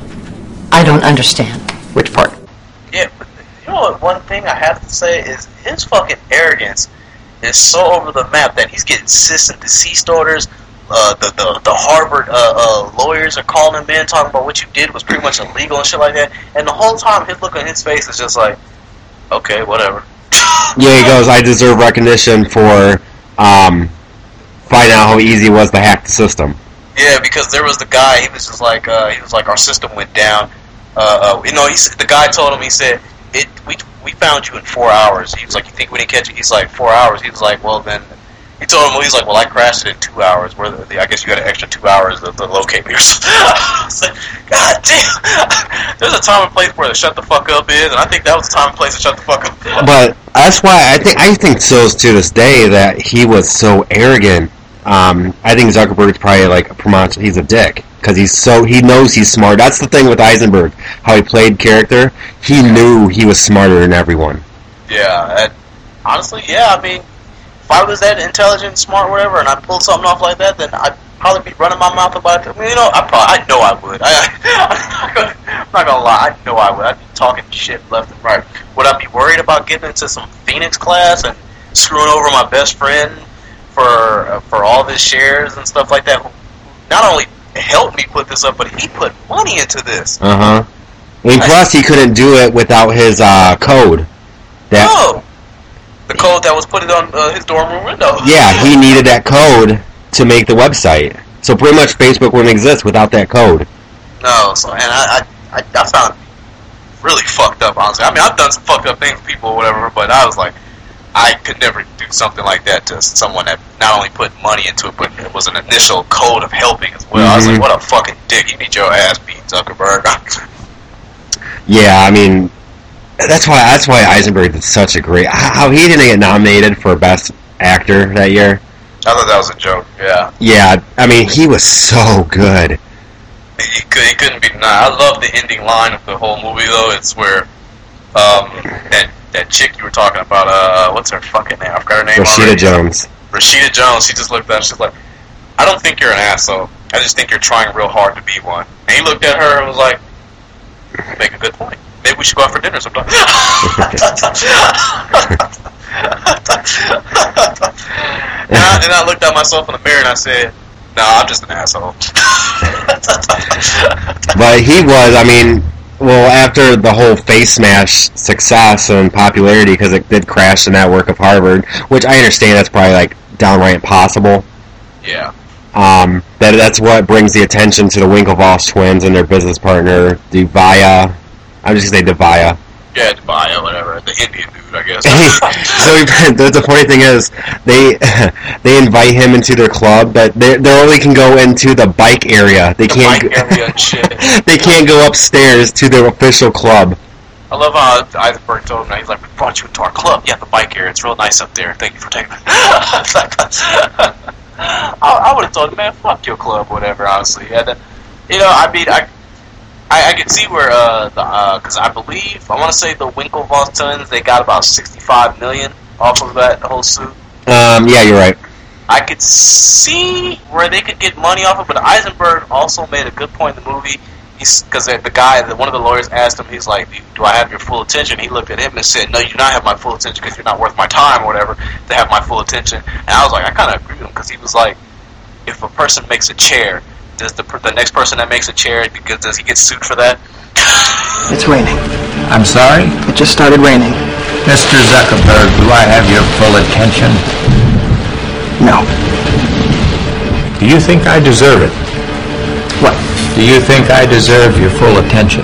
I don't understand. Which part? Yeah, but you know what? One thing I have to say is his fucking arrogance is so over the map that he's getting cease and desist orders. Uh, the, the the Harvard uh, uh, lawyers are calling him in, talking about what you did was pretty much illegal and shit like that. And the whole time, his look on his face is just like, okay, whatever. Yeah, he goes, "I deserve recognition for um, finding out how easy it was to hack the system." Yeah, because there was the guy. He was just like, uh, he was like, our system went down. Uh, uh, you know, he said, the guy told him, he said, it. We we found you in four hours. He was like, you think we didn't catch it? He's like, four hours. He was like, well then. He told him, well, he's like, well, I crashed it in two hours. Where the, I guess you got an extra two hours to, to locate me or something. I was like, God damn. There's a time and place where the shut the fuck up is, and I think that was the time and place to shut the fuck up. But that's why I think I think so to this day that he was so arrogant. Um, I think Zuckerberg's probably like a promotion. He's a dick because he's so he knows he's smart. That's the thing with Eisenberg, how he played character. He knew he was smarter than everyone. Yeah, and honestly, yeah. I mean, if I was that intelligent, smart, whatever, and I pulled something off like that, then I'd probably be running my mouth about it. I mean, you know, I probably, I know I would. I, I, I'm, not gonna, I'm not gonna lie. I know I would. I'd be talking shit left and right. Would I be worried about getting into some Phoenix class and screwing over my best friend for uh, for all of his shares and stuff like that? Who not only helped me put this up, but he put money into this. Uh huh. I mean, plus he couldn't do it without his uh, code. That, No, the code that was put it on uh, his dorm room window. Yeah, he needed that code to make the website. So pretty much Facebook wouldn't exist without that code. No, so and I, I, I, I found it really fucked up, honestly. I mean, I've done some fucked up things with people or whatever, but I was like, I could never do something like that to someone that not only put money into it, but it was an initial code of helping as well. I was like, what a fucking dick. You need your ass beat, Zuckerberg. Yeah, I mean, that's why that's why Eisenberg did such a great. How he didn't get nominated for Best Actor that year. I thought that was a joke, yeah. Yeah, I mean, he was so good. He, could, he couldn't be denied. I love the ending line of the whole movie, though. It's where Um, that that chick you were talking about, uh, what's her fucking name? I forgot her name. Rashida already. Jones. Rashida Jones. She just looked at her. She's like, I don't think you're an asshole. I just think you're trying real hard to be one. And he looked at her and was like, make a good point. Maybe we should go out for dinner sometime. and, I, and I looked at myself in the mirror and I said, no, nah, I'm just an asshole. But he was, I mean, well, after the whole Face Smash success and popularity, because it did crash the network of Harvard, which I understand that's probably, like, downright impossible. Yeah. Um, that that's what brings the attention to the Winklevoss twins and their business partner, Devaya. I'm just going to say Devaya. Yeah, Devaya, whatever. The Indian dude, I guess. So the, the funny thing is, they they invite him into their club, but they they only can go into the bike area. They the can't. bike area and shit. They can't go upstairs to their official club. I love how Eisenberg told him that. He's like, we brought you into our club. Yeah, the bike area. It's real nice up there. Thank you for taking it. I, I would have told him, man, fuck your club, whatever, honestly. And, uh, you know, I mean, I I, I could see where, uh, the, uh, because I believe, I want to say the Winklevoss twins, they got about sixty-five million dollars off of that whole suit. Um, yeah, you're right. I could see where they could get money off of it, but Eisenberg also made a good point in the movie. Because the guy, the, one of the lawyers asked him, he's like, do I have your full attention? He looked at him and said, no, you do not have my full attention because you're not worth my time or whatever to have my full attention. And I was like, I kind of agree with him because he was like, if a person makes a chair, does the the next person that makes a chair, because does he get sued for that? It's raining. I'm sorry? It just started raining. Mister Zuckerberg, do I have your full attention? No. Do you think I deserve it? What? Do you think I deserve your full attention?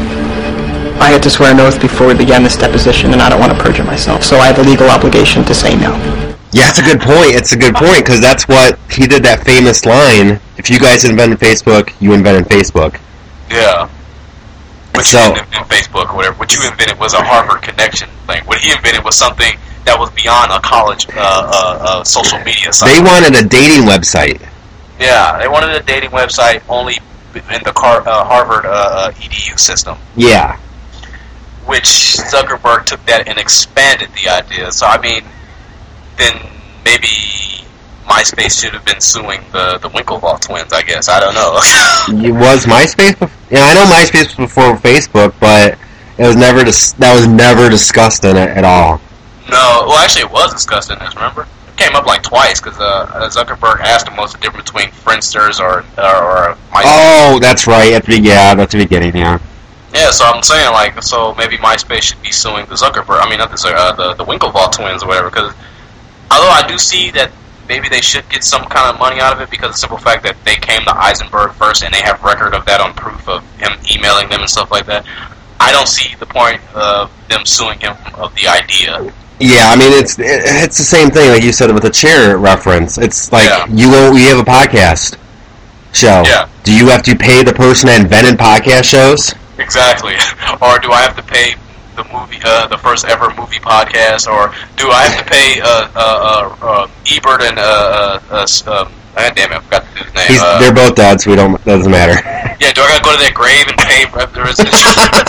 I had to swear an oath before we began this deposition, and I don't want to perjure myself, so I have a legal obligation to say no. Yeah, it's a good point. It's a good point, because that's what he did, that famous line, if you guys invented Facebook, you invented Facebook. Yeah. What so, you invented Facebook or whatever. What you invented was a Harvard connection thing. What he invented was something that was beyond a college uh, uh, uh, social media site. They wanted a dating website. Yeah, they wanted a dating website only in the car, uh, Harvard uh, E D U system. Yeah. Which Zuckerberg took that and expanded the idea. So, I mean, then maybe MySpace should have been suing the, the Winklevoss twins, I guess. I don't know. It was MySpace before? Yeah, I know MySpace was before Facebook, but it was never dis- that was never discussed in it at all. No, well, actually, it was discussed in this, remember? It came up like twice, because uh, Zuckerberg asked him what's the difference between Friendsters or, or, or MySpace. Oh, that's right. At the, yeah, that's the beginning, yeah. Yeah, so I'm saying, like, so maybe MySpace should be suing the Zuckerberg, I mean, not the, uh, the, the Winklevoss twins or whatever, because although I do see that maybe they should get some kind of money out of it because of the simple fact that they came to Eisenberg first and they have record of that on proof of him emailing them and stuff like that, I don't see the point of them suing him of the idea. Yeah, I mean, it's it, it's the same thing, like you said with the chair reference. It's like, yeah. you go, you have a podcast show. Yeah. Do you have to pay the person that invented podcast shows? Exactly. Or do I have to pay the movie, uh, the first ever movie podcast, or do I have to pay uh, uh, uh, uh, Ebert and uh, uh, uh, God damn it, I forgot the dude's name. He's, uh, they're both dead, so we don't. Doesn't matter. Yeah, do I gotta go to their grave and pay the residence?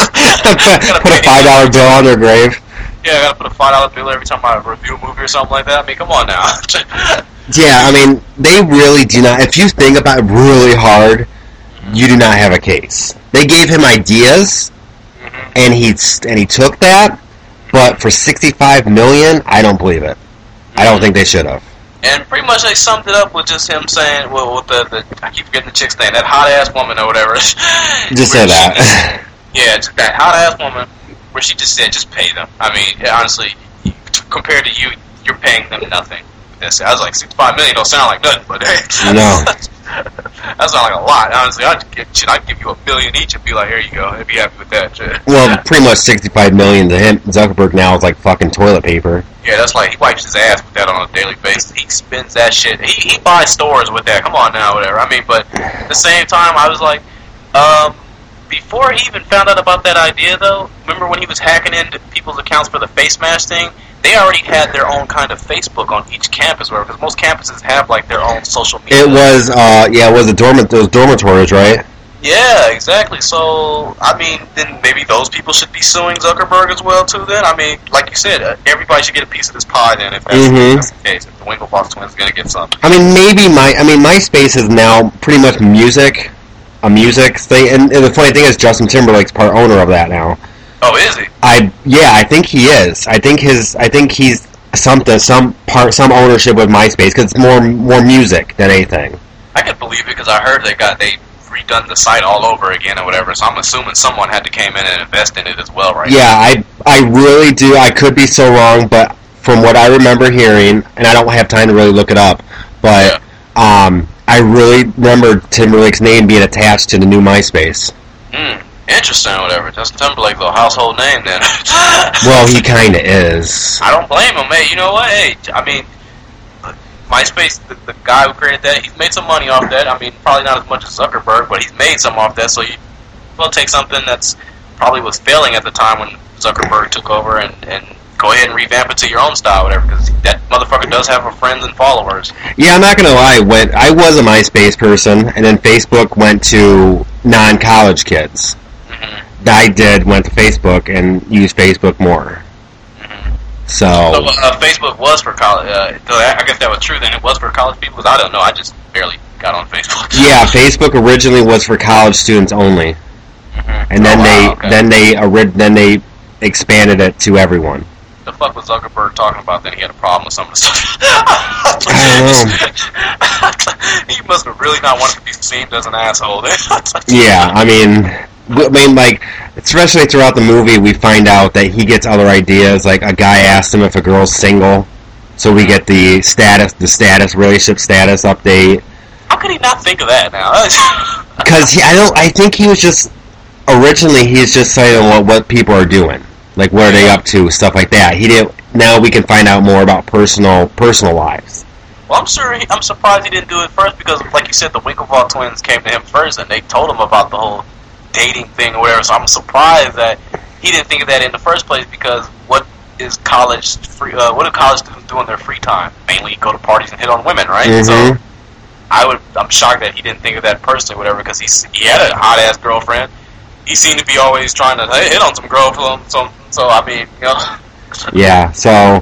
Put a five dollar bill on their grave. Yeah, I gotta put a five dollar bill every time I review a movie or something like that. I mean, come on now. Yeah, I mean, they really do not. If you think about it really hard, you do not have a case. They gave him ideas, mm-hmm. and he and he took that. But for sixty-five million, I don't believe it. Mm-hmm. I don't think they should have. And pretty much they summed it up with just him saying, well, with the, the I keep forgetting the chick's name, that hot ass woman or whatever. Just say that. Just, yeah, just that hot ass woman where she just said, just pay them. I mean, honestly, compared to you, you're paying them nothing. I was like, sixty-five million don't sound like nothing, but hey. No. That sounds like a lot. Honestly, I'd give, shit, I'd give you a billion each and be like, here you go. I'd be happy with that. Shit. Well, pretty much sixty-five million to him. Zuckerberg now is like fucking toilet paper. Yeah, that's like, he wipes his ass with that on a daily basis. He spends that shit. He, he buys stores with that. Come on now, whatever. I mean, but at the same time, I was like, um, before he even found out about that idea, though, remember when he was hacking into people's accounts for the Face Smash thing? They already had their own kind of Facebook on each campus, where because most campuses have like their own social media. It was, uh, yeah, it was a dormant, those dormitories, right? Yeah, exactly. So, I mean, then maybe those people should be suing Zuckerberg as well, too, then? I mean, like you said, uh, everybody should get a piece of this pie, then, if that's, Mhm. if that's the case. If the Winklevoss twins are going to get some. I mean, maybe my, I mean, MySpace is now pretty much music, a music thing, and, and the funny thing is Justin Timberlake's part owner of that now. Oh, is he? I, yeah, I think he is. I think his, I think he's something, some part, some ownership with MySpace, because it's more, more music than anything. I can believe it, because I heard they got, they redone the site all over again or whatever, so I'm assuming someone had to came in and invest in it as well, right? Yeah, I, I really do. I could be so wrong, but from what I remember hearing, and I don't have time to really look it up, but yeah. um, I really remember Timberlake's name being attached to the new MySpace. Hmm, interesting or whatever. Justin Timberlake's a household name then. Well, he kind of is. I don't blame him. Hey, you know what? Hey, I mean, MySpace, the, the guy who created that, he's made some money off that. I mean, probably not as much as Zuckerberg, but he's made some off that. So you will take something that's probably was failing at the time when Zuckerberg took over and, and go ahead and revamp it to your own style, whatever. Because that motherfucker does have a friends and followers. Yeah, I'm not gonna lie. When I was a MySpace person, and then Facebook went to non-college kids. Mm-hmm. I did went to Facebook and used Facebook more. So, so uh, Facebook was for college. Uh, so I guess that was true. Then it was for college people. Because I don't know. I just barely got on Facebook. Yeah, Facebook originally was for college students only, mm-hmm. and then oh, wow, they okay. then they ori- then they expanded it to everyone. The fuck was Zuckerberg talking about? Then he had a problem with some of the stuff. I don't know. He must have really not wanted to be seen as an asshole. Yeah, I mean. I mean, like, especially throughout the movie, we find out that he gets other ideas. Like, a guy asked him if a girl's single, so we get the status, the status, relationship status update. How could he not think of that now? Because I don't. I think he was just originally he's just saying what what people are doing, like what are they up to, stuff like that. He didn't. Now we can find out more about personal personal lives. Well, I'm sure. He, I'm surprised he didn't do it first because, like you said, the Winklevoss twins came to him first, and they told him about the whole dating thing or whatever, so I'm surprised that he didn't think of that in the first place, because what is college free, uh, what do college students do in their free time? Mainly go to parties and hit on women, right? Mm-hmm. So I would, I'm shocked that he didn't think of that personally, whatever, because he, he had a hot-ass girlfriend. He seemed to be always trying to hey, hit on some girl for him, so, so I mean, you know. Yeah, so,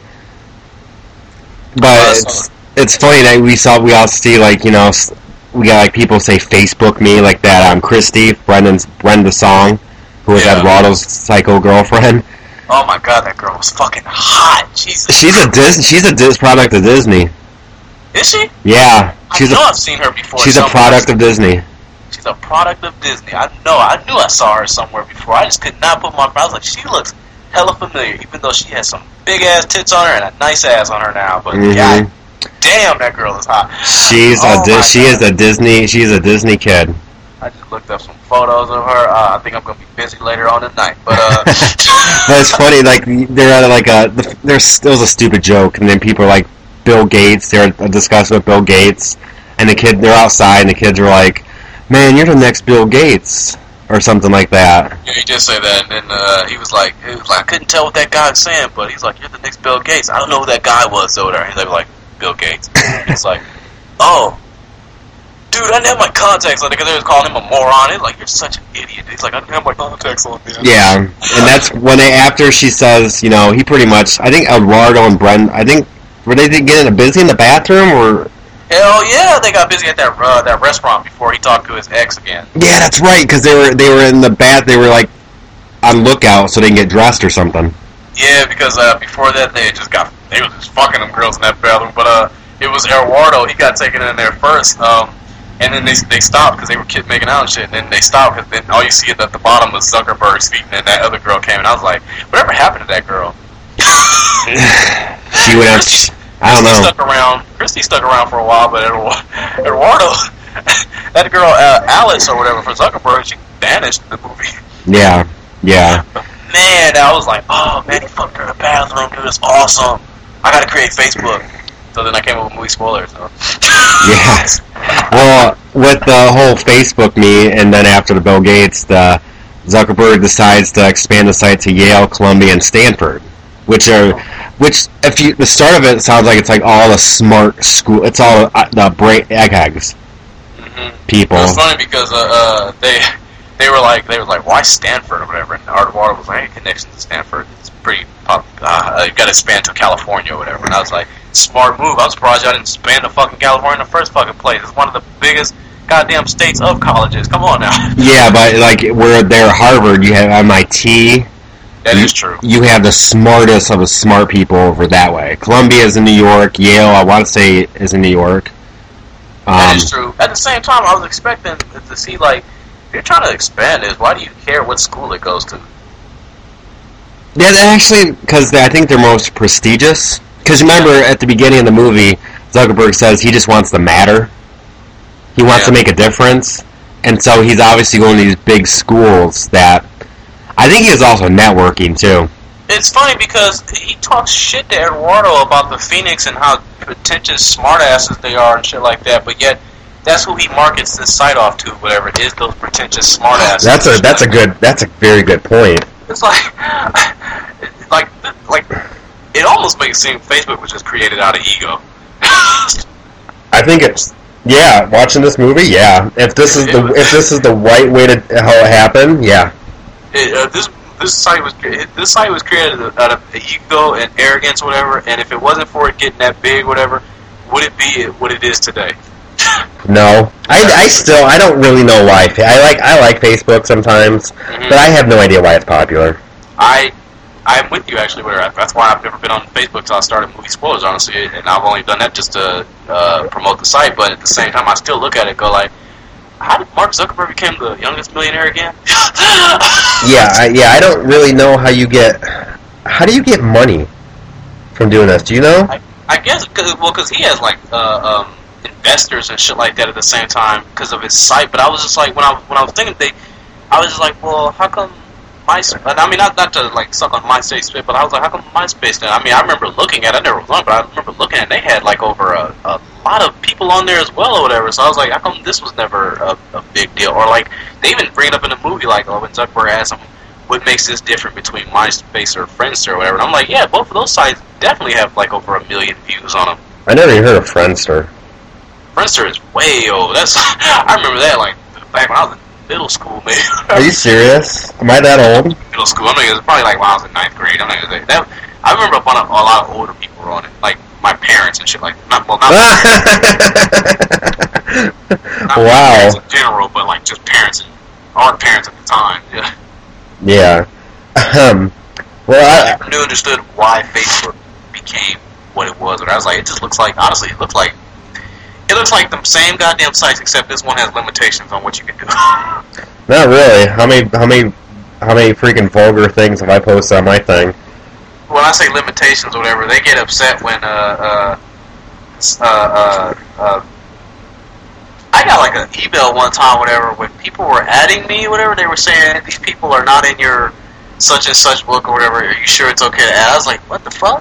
but uh, it's, so. it's funny that we saw, we all see, like, you know, we got like people say Facebook me like that. Um, Christy, Brendan's Brenda Song, who was yeah. Eduardo's psycho girlfriend. Oh my god, that girl was fucking hot. Jesus. She's a Dis. She's a Dis product of Disney. Is she? Yeah, she's I know a, I've seen her before. She's somewhere. a product of Disney. She's a product of Disney. I know. I knew I saw her somewhere before. I just could not put my. I was like, she looks hella familiar, even though she has some big ass tits on her and a nice ass on her now. But mm-hmm. god damn, that girl is hot. She's oh a Di- she God. is a Disney. She's a Disney kid. I just looked up some photos of her. Uh, I think I'm gonna be busy later on tonight. But uh, but it's funny. Like they're at like a there's there was a stupid joke, and then people are like Bill Gates. They're discussing with Bill Gates, and the kid they're outside, and the kids are like, "Man, you're the next Bill Gates," or something like that. Yeah, he did say that, and then uh, he was like, he was like, I couldn't tell what that guy was saying, but he's like, "You're the next Bill Gates." I don't know who that guy was, so whatever. They were like, Bill Gates. It's like, oh, dude, I didn't have my contacts on it because they was calling him a moron. He's like, you're such an idiot. He's like, I didn't have my contacts on me. Yeah, and that's when they, after she says, you know, he pretty much, I think Eduardo and Bren, I think, were they getting busy in the bathroom, or? Hell yeah, they got busy at that uh, that restaurant before he talked to his ex again. Yeah, that's right, because they were, they were in the bath, they were like, on lookout so they can get dressed or something. Yeah, because uh, before that they just got, they were just fucking them girls in that bathroom, but uh, it was Eduardo, he got taken in there first, um, and then they they stopped because they were kid making out and shit, and then they stopped because then all you see at the bottom was Zuckerberg's feet, and then that other girl came, and I was like, whatever happened to that girl? She went out, I don't know. Christy stuck around, Christy stuck around for a while, but Eduardo, that girl, uh, Alice or whatever for Zuckerberg, she vanished in the movie. Yeah, yeah. Man, I was like, oh man, he fucked her in the bathroom, dude, that's awesome. I gotta create Facebook. So then I came up with movie spoilers. So. Yeah. Well, with the whole Facebook me, and then after the Bill Gates, the Zuckerberg decides to expand the site to Yale, Columbia, and Stanford, which are, which if you the start of it sounds like it's like all the smart school, it's all uh, the brain eggheads. people. It was funny because uh, uh, they they were like they were like, why Stanford or whatever, and Art of Water was like, hey, connections to Stanford. It's pretty pop. Uh, you got to expand to California or whatever. And I was like, smart move. I'm surprised y'all didn't expand to fucking California in the first fucking place. It's one of the biggest goddamn states of colleges. Come on now. Yeah, but like where they're Harvard, you have M I T. That you, is true. You have the smartest of the smart people over that way. Columbia is in New York. Yale, I want to say, is in New York. Um, that is true. At the same time, I was expecting to see, like, if you're trying to expand this, why do you care what school it goes to? Yeah, actually, because I think they're most prestigious. Because remember, at the beginning of the movie, Zuckerberg says he just wants to matter. He wants yeah. to make a difference. And so he's obviously going to these big schools that... I think he is also networking, too. It's funny because he talks shit to Eduardo about the Phoenix and how pretentious smartasses they are and shit like that, but yet that's who he markets this site off to, whatever it is, those pretentious smartasses. That's a that's a good that's a very good point. It's like, like, like, it almost makes it seem Facebook was just created out of ego. I think it's yeah. Watching this movie, yeah. If this is the if this is the right way to how it happened, yeah. It, uh, this this site was this site was created out of ego and arrogance, whatever. And if it wasn't for it getting that big, whatever, would it be what it is today? No, I, I still I don't really know why. I like I like Facebook sometimes, mm-hmm. but I have no idea why it's popular. I I'm with you actually. Where that's why I've never been on Facebook until I started Movie Spoilers, honestly, and I've only done that just to uh, promote the site. But at the same time, I still look at it, and go like, how did Mark Zuckerberg become the youngest millionaire again? yeah, I, yeah. I don't really know how you get. How do you get money from doing this? Do you know? I, I guess cause, well, because he has like uh, um, investors and shit like that at the same time because of his site. But I was just like, when I when I was thinking, they, I was just like, well, how come MySpace? I mean, not not to like suck on MySpace, but I was like, how come MySpace? Then I mean, I remember looking at it. I never was on, but I remember looking at it. They had like over a, a lot of people on there as well or whatever. So I was like, how come this was never a, a big deal? Or like they even bring it up in the movie, like oh, when Zuckerberg asked him, what makes this different between MySpace or Friendster or whatever? And I'm like, yeah, both of those sites definitely have like over a million views on them. I never even heard of Friendster. Friendster is way old. That's I remember that like back when I was in middle school, man. Are you serious? Am I that old? Middle school. I mean, it was probably like when I was in ninth grade. I'm not gonna say that. I remember a lot of, a lot of older people were on it, like my parents and shit. Like not well, not, not wow. parents in general, but like just parents and our parents at the time. Yeah. Yeah. Um. Well, I, I never knew understood why Facebook became what it was, but I was like, it just looks like honestly, it looks like. It looks like the same goddamn sites, except this one has limitations on what you can do. Not really. How many, how many, how many freaking vulgar things have I posted on my thing? When I say limitations or whatever, they get upset when, uh, uh, uh, uh, uh, I got like an email one time, whatever, when people were adding me, whatever, they were saying, these people are not in your such and such book or whatever, are you sure it's okay to add? I was like, what the fuck?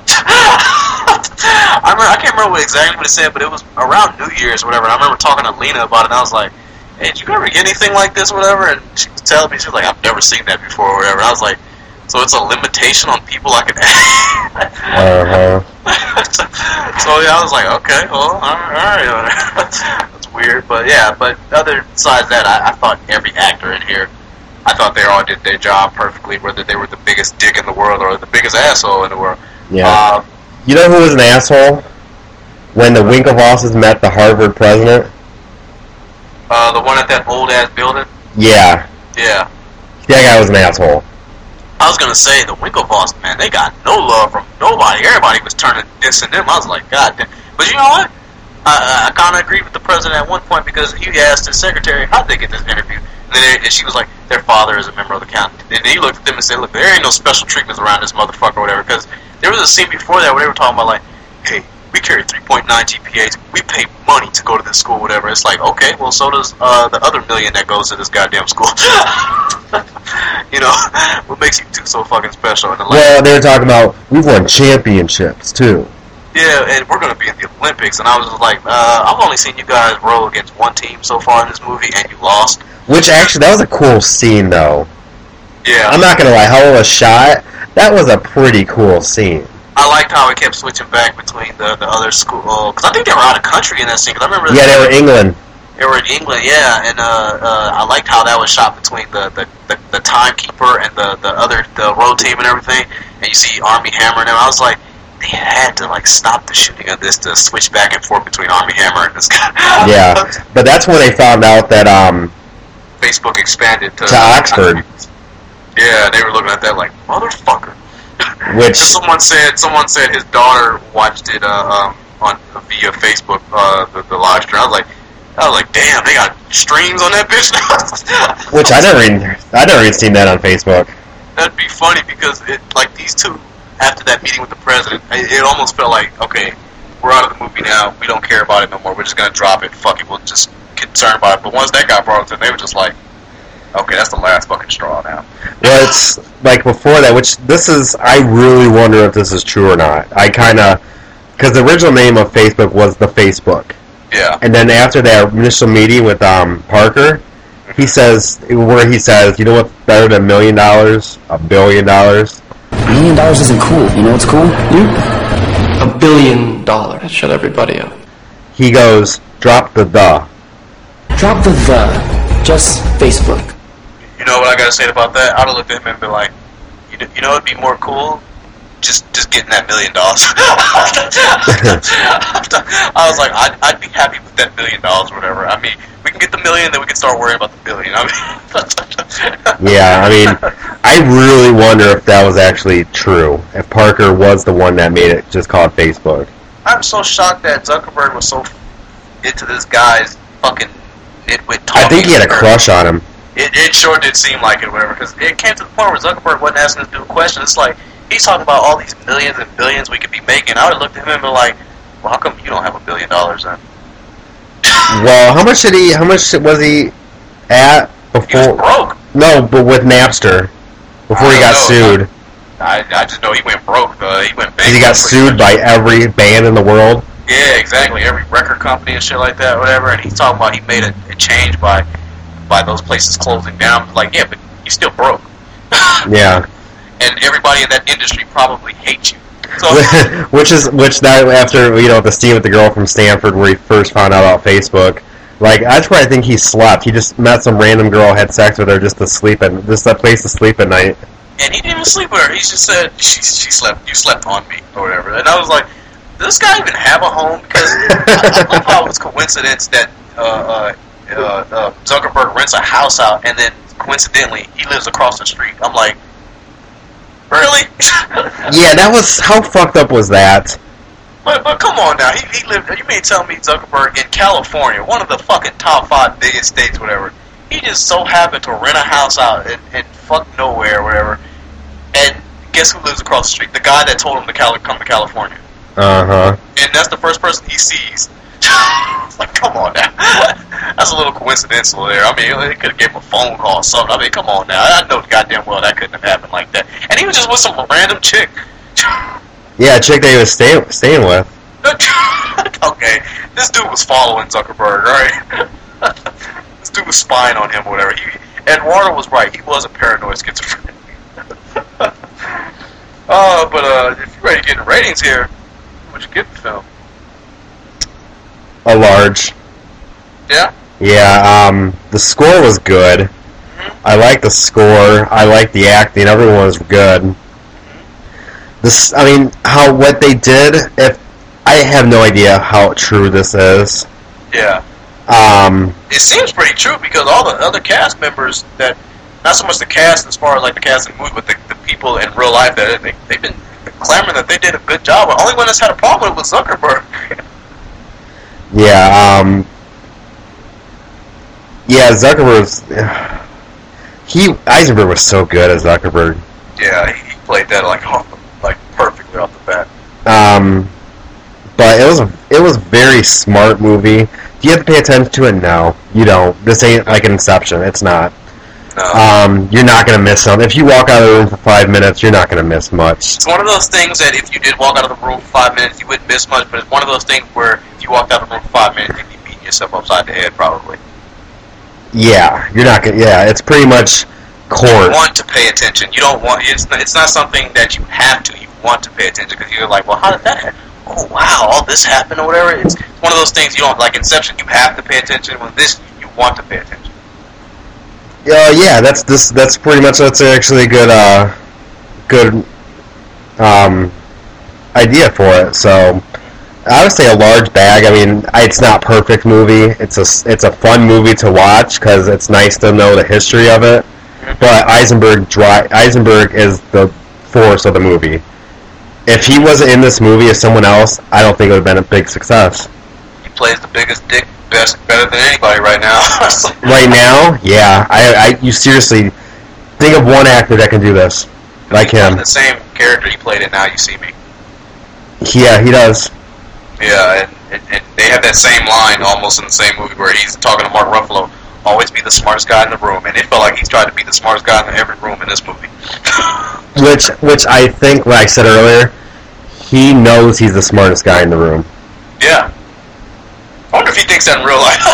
I remember, I can't remember what exactly what it said, but it was around New Year's or whatever. I remember talking to Lena about it, and I was like, hey, did you ever get anything like this or whatever? And she was telling me, she was like, I've never seen that before or whatever. And I was like, so it's a limitation on people I can add? Uh-huh. So yeah, I was like, okay, well, alright, alright. That's weird, but yeah, but other besides that, I, I thought every actor in here, I thought they all did their job perfectly, whether they were the biggest dick in the world or the biggest asshole in the world. Yeah. Um, you know who was an asshole? When the Winklevosses met the Harvard president? Uh, the one at that old-ass building? Yeah. Yeah. That guy was an asshole. I was gonna say, the Winklevoss, man, they got no love from nobody. Everybody was turning this and them. I was like, God damn. But you know what? I, I kind of agreed with the president at one point because he asked his secretary, how'd they get this interview? And, then they, and she was like, their father is a member of the county. And then he looked at them and said, look, there ain't no special treatments around this motherfucker or whatever. Because there was a scene before that where they were talking about, like, hey, we carry three point nine G P As. We pay money to go to this school, whatever. It's like, okay, well, so does uh, the other million that goes to this goddamn school. You know, what makes you two so fucking special? And the well, they were talking about, we've won championships, too. Yeah, and we're going to be in the Olympics. And I was just like, uh, I've only seen you guys roll against one team so far in this movie, and you lost. Which, actually, that was a cool scene, though. Yeah. I'm not going to lie, how it was shot, that was a pretty cool scene. I liked how it kept switching back between the, the other school, because I think they were out of country in that scene. Cause I remember. Yeah, they were England. They were in England, yeah, and uh, uh, I liked how that was shot between the, the, the, the timekeeper and the, the other the road team and everything. And you see Armie Hammer and them. I was like, they had to like stop the shooting of this to switch back and forth between Armie Hammer and this guy. Yeah, but that's when they found out that um, Facebook expanded to, to Oxford. Yeah, they were looking at that like motherfucker. Which someone said someone said his daughter watched it uh, um, on via Facebook uh, the, the live stream. I was like. I was like, damn, they got streams on that bitch now. Which I never even, I never even seen that on Facebook. That'd be funny because it, like these two, after that meeting with the president, it, it almost felt like, okay, we're out of the movie now. We don't care about it no more. We're just gonna drop it. Fuck it. We'll just get concerned about it. But once that got brought up, they were just like, okay, that's the last fucking straw now. Well, it's like before that, which this is, I really wonder if this is true or not. I kind of, because the original name of Facebook was the Facebook. Yeah. And then after that initial meeting with um, Parker, he says, where he says, you know what's better than a million dollars? A billion dollars? A million dollars isn't cool. You know what's cool? You? A billion dollars. Shut everybody up. He goes, drop the the. Drop the the. Just Facebook. You know what I gotta say about that? I'd have looked at him and been like, you know, you know, it'd be more cool. Just, just getting that million dollars. I was like, I'd, I'd be happy with that million dollars or whatever. I mean, we can get the million, then we can start worrying about the billion. I mean, yeah, I mean, I really wonder if that was actually true. If Parker was the one that made it just called Facebook. I'm so shocked that Zuckerberg was so into this guy's fucking nitwit talking. I think he had a crush on him. It, it sure did seem like it, whatever, because it came to the point where Zuckerberg wasn't asking us to do a question. It's like, he's talking about all these millions and billions we could be making. I would have looked at him and been like, well, how come you don't have a billion dollars then? Well, how much did he, how much was he at before? He was broke. No, but with Napster, before he got know. sued. I, I just know he went broke. Uh, he went bankrupt. He got sued by every band in the world. Yeah, exactly. Every record company and shit like that, whatever. And he's talking about he made a, a change by by those places closing down. Like, yeah, but you still broke. Yeah. And everybody in that industry probably hates you. So, which is which that after you know the scene with the girl from Stanford where he first found out about Facebook, like that's where I think he slept. He just met some random girl, had sex with her just to sleep and just a place to sleep at night. and he didn't even sleep with her. He just said she she slept. You slept on me or whatever. And I was like, does this guy even have a home? Because I, I love how it's coincidence that uh, uh, uh, uh, Zuckerberg rents a house out, and then coincidentally he lives across the street. I'm like, really? Yeah, that was, how fucked up was that? But but come on now, he he lived. You mean tell me Zuckerberg in California, one of the fucking top five biggest states, whatever. He just so happened to rent a house out in, in fuck nowhere, or whatever. And guess who lives across the street? The guy that told him to Cali- come to California. Uh huh. And that's the first person he sees. It's like, come on now. That's a little coincidental there. I mean, they could have gave him a phone call or something. I mean, come on now. I know goddamn well that couldn't have happened like that. And he was just with some random chick. Yeah, a chick that he was staying staying with. Okay, this dude was following Zuckerberg, right? This dude was spying on him or whatever. He, Eduardo was right. He was a paranoid schizophrenic. uh, but uh, if you're ready to get the ratings here, what you get the film? A large. Yeah? Yeah, um, the score was good. Mm-hmm. I like the score. I like the acting. Everyone was good. This, I mean, how, what they did, if, I have no idea how true this is. Yeah. Um, it seems pretty true because all the other cast members that, not so much the cast as far as like the cast in the movie, but the, the people in real life, that they, they've been clamoring that they did a good job. The only one that's had a problem with it was Zuckerberg. Yeah, um, yeah, Zuckerberg's, he, Eisenberg was so good as Zuckerberg. Yeah, he, he played that like, like perfectly off the bat. Um, but it was a, it was a very smart movie. Do you have to pay attention to it? No, you don't. This ain't like an Inception. It's not. No. Um, you're not going to miss something. If you walk out of the room for five minutes, you're not going to miss much. It's one of those things that if you did walk out of the room for five minutes, you wouldn't miss much, but it's one of those things where if you walked out of the room for five minutes, you'd be beating yourself upside the head, probably. Yeah, you're not going to, yeah, it's pretty much court. You want to pay attention. You don't want, it's not, it's not something that you have to. You want to pay attention because you're like, well, how did that happen? oh wow, all this happened or whatever. It's one of those things you don't like. Inception, you have to pay attention. With this, you want to pay attention. Uh, yeah, that's this. That's pretty much that's actually a good, uh, good um, idea for it. So, I would say a large bag. I mean, it's not a perfect movie. It's a it's a fun movie to watch because it's nice to know the history of it. But Eisenberg dry, Eisenberg is the force of the movie. If he wasn't in this movie as someone else, I don't think it would have been a big success. He plays the biggest dick best better than anybody right now. Right now, yeah. I, I, you seriously think of one actor that can do this, like him. The same character he played in Now You See Me. Yeah, he does. Yeah, and, and, and they have that same line almost in the same movie where he's talking to Mark Ruffalo. Always be the smartest guy in the room, and it felt like he's tried to be the smartest guy in every room in this movie. Which, which I think, like I said earlier, he knows he's the smartest guy in the room. Yeah. I wonder if he thinks that in real life.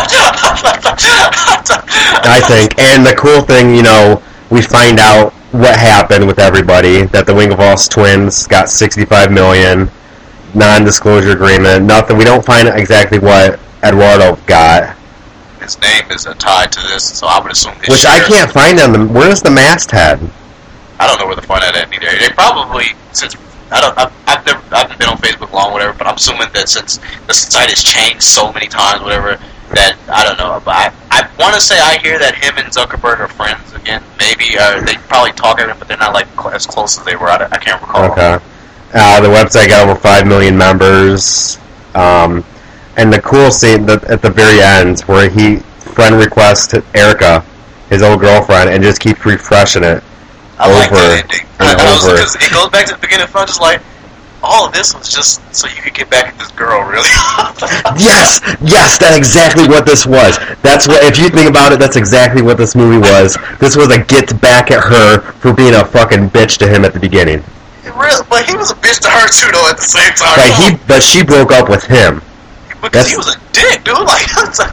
I think. And the cool thing, you know, we find out what happened with everybody, that the Winklevoss twins got sixty-five million dollars, non-disclosure agreement, nothing. We don't find exactly what Eduardo got. His name is uh, tied to this, so I would assume his Which share. I can't find on the. Where's the masthead? I don't know where to find that at either. They probably, since I don't, I've, I've never, I haven't been on Facebook long, whatever. But I'm assuming that since the site has changed so many times, whatever, that I don't know. But I, I want to say I hear that him and Zuckerberg are friends again. Maybe uh, they probably talk at him, but they're not like cl- as close as they were. I, I can't recall. Okay. Uh, the website got over five million members, um, and the cool scene that at the very end where he friend requests Erica, his old girlfriend, and just keeps refreshing it. I over like that ending. and I, I was, over. because it goes back to the beginning. I'm just like, all of this was just so you could get back at this girl, really. Yes, yes, that's exactly what this was. That's what, if you think about it, that's exactly what this movie was. This was a get back at her for being a fucking bitch to him at the beginning. Real, but he was a bitch to her too, though. At the same time, But he, but she broke up with him. because he was a dick, dude. Like,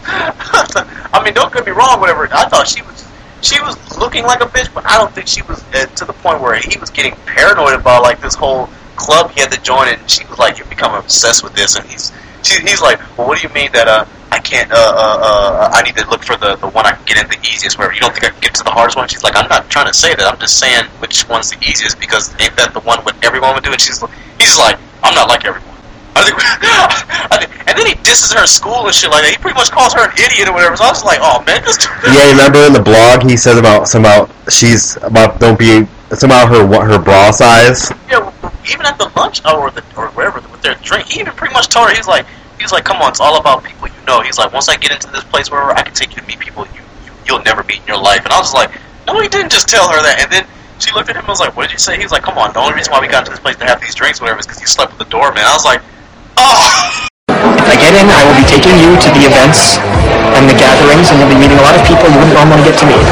I mean, don't get me wrong, whatever. I thought she was, she was looking like a bitch, but I don't think she was uh, to the point where he was getting paranoid about like this whole club he had to join, and she was like, "You become obsessed with this," and he's, she, he's like, "Well, what do you mean that uh, I can't? Uh, uh, uh, I need to look for the the one I can get in the easiest. Whatever. You don't think I can get to the hardest one?" She's like, "I'm not trying to say that. I'm just saying which one's the easiest because ain't that the one what everyone would do?" And she's, he's like, "I'm not like everyone." I think, I think, and then he disses her at school and shit like that. He pretty much calls her an idiot or whatever. So I was like, "Oh man, this." Yeah, you remember in the blog he says about some about she's about don't be some about her what her bra size. Yeah, even at the lunch hour or, the, or wherever with their drink, he even pretty much told her, he's like, he's like, "Come on, it's all about people you know." He's like, "Once I get into this place wherever, I can take you to meet people you, you you'll never meet in your life." And I was like, "No, he didn't just tell her that." And then she looked at him and was like, "What did you say?" He's like, "Come on, the only reason why we got into this place to have these drinks, whatever, is because you slept with the doorman." I was like, "Oh." If I get in, I will be taking you to the events and the gatherings, and you'll be meeting a lot of people you wouldn't normally get to meet.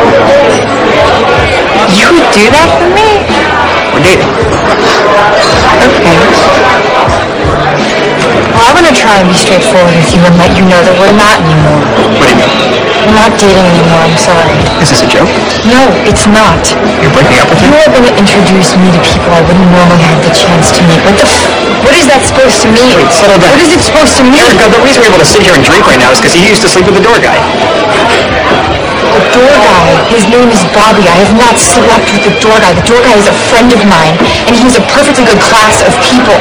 You would do that for me? We're dating. Okay. Well, I'm gonna try and be straightforward with you and let you know that we're not anymore. What do you mean? We're not dating anymore, I'm sorry. Is this a joke? No, it's not. You're breaking up with You him? are going to introduce me to people I wouldn't normally have the chance to meet. What the f- What is that supposed to mean? Wait, settle down. What is it supposed to mean? Erica, the reason we're able to sit here and drink right now is because he used to sleep with the door guy. The door guy. His name is Bobby. I have not slept with the door guy. The door guy is a friend of mine, and he's a perfectly good class of people.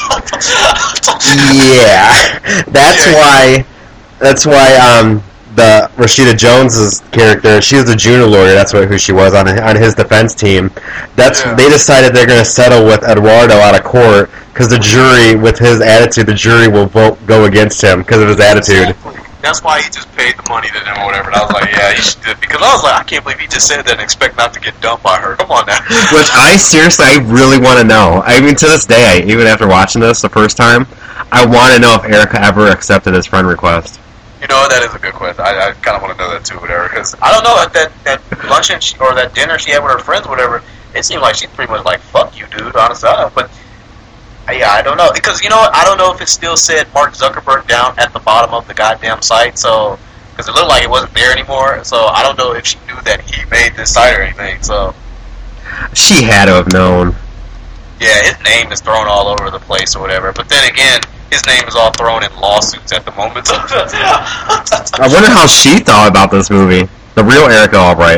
Yeah, that's why. That's why. Um, the Rashida Jones's character, she was a junior lawyer. That's what who she was on on his defense team. That's Yeah. they decided they're going to settle with Eduardo out of court because the jury, with his attitude, the jury will vote go against him because of his attitude. That's why he just paid the money to them or whatever. And I was like, yeah, he should do it. Because I was like, I can't believe he just said that and expect not to get dumped by her. Come on now. Which I seriously, I really want to know. I mean, to this day, I, even after watching this the first time, I want to know if Erica ever accepted his friend request. You know, that is a good question. I, I kind of want to know that too, whatever. Because I don't know, at that, that luncheon she, or that dinner she had with her friends, whatever, it seemed like she's pretty much like, fuck you, dude, honestly. I don't know. But, uh, yeah, I don't know. Because, you know what, I don't know if it still said Mark Zuckerberg down at the bottom of the goddamn site, so, because it looked like it wasn't there anymore, so I don't know if she knew that he made this site or anything, so. She had to have known. yeah, his name is thrown all over the place or whatever. But then again, his name is all thrown in lawsuits at the moment. I wonder how she thought about this movie. The real Erica Albright.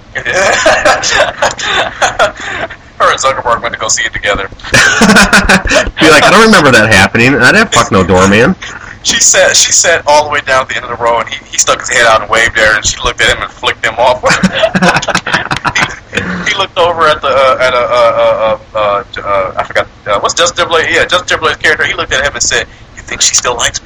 Her and Zuckerberg went to go see it together. Be like, I don't remember that happening. I didn't fuck no doorman. She sat, she sat all the way down at the end of the row, and he, he stuck his head out and waved at her, and she looked at him and flicked him off. he, he looked over at the uh, at a uh, uh, uh, uh, I forgot uh, what's Justin Timberlake? Yeah, Justin Timberlake's character. He looked at him and said, "You think she still likes me?"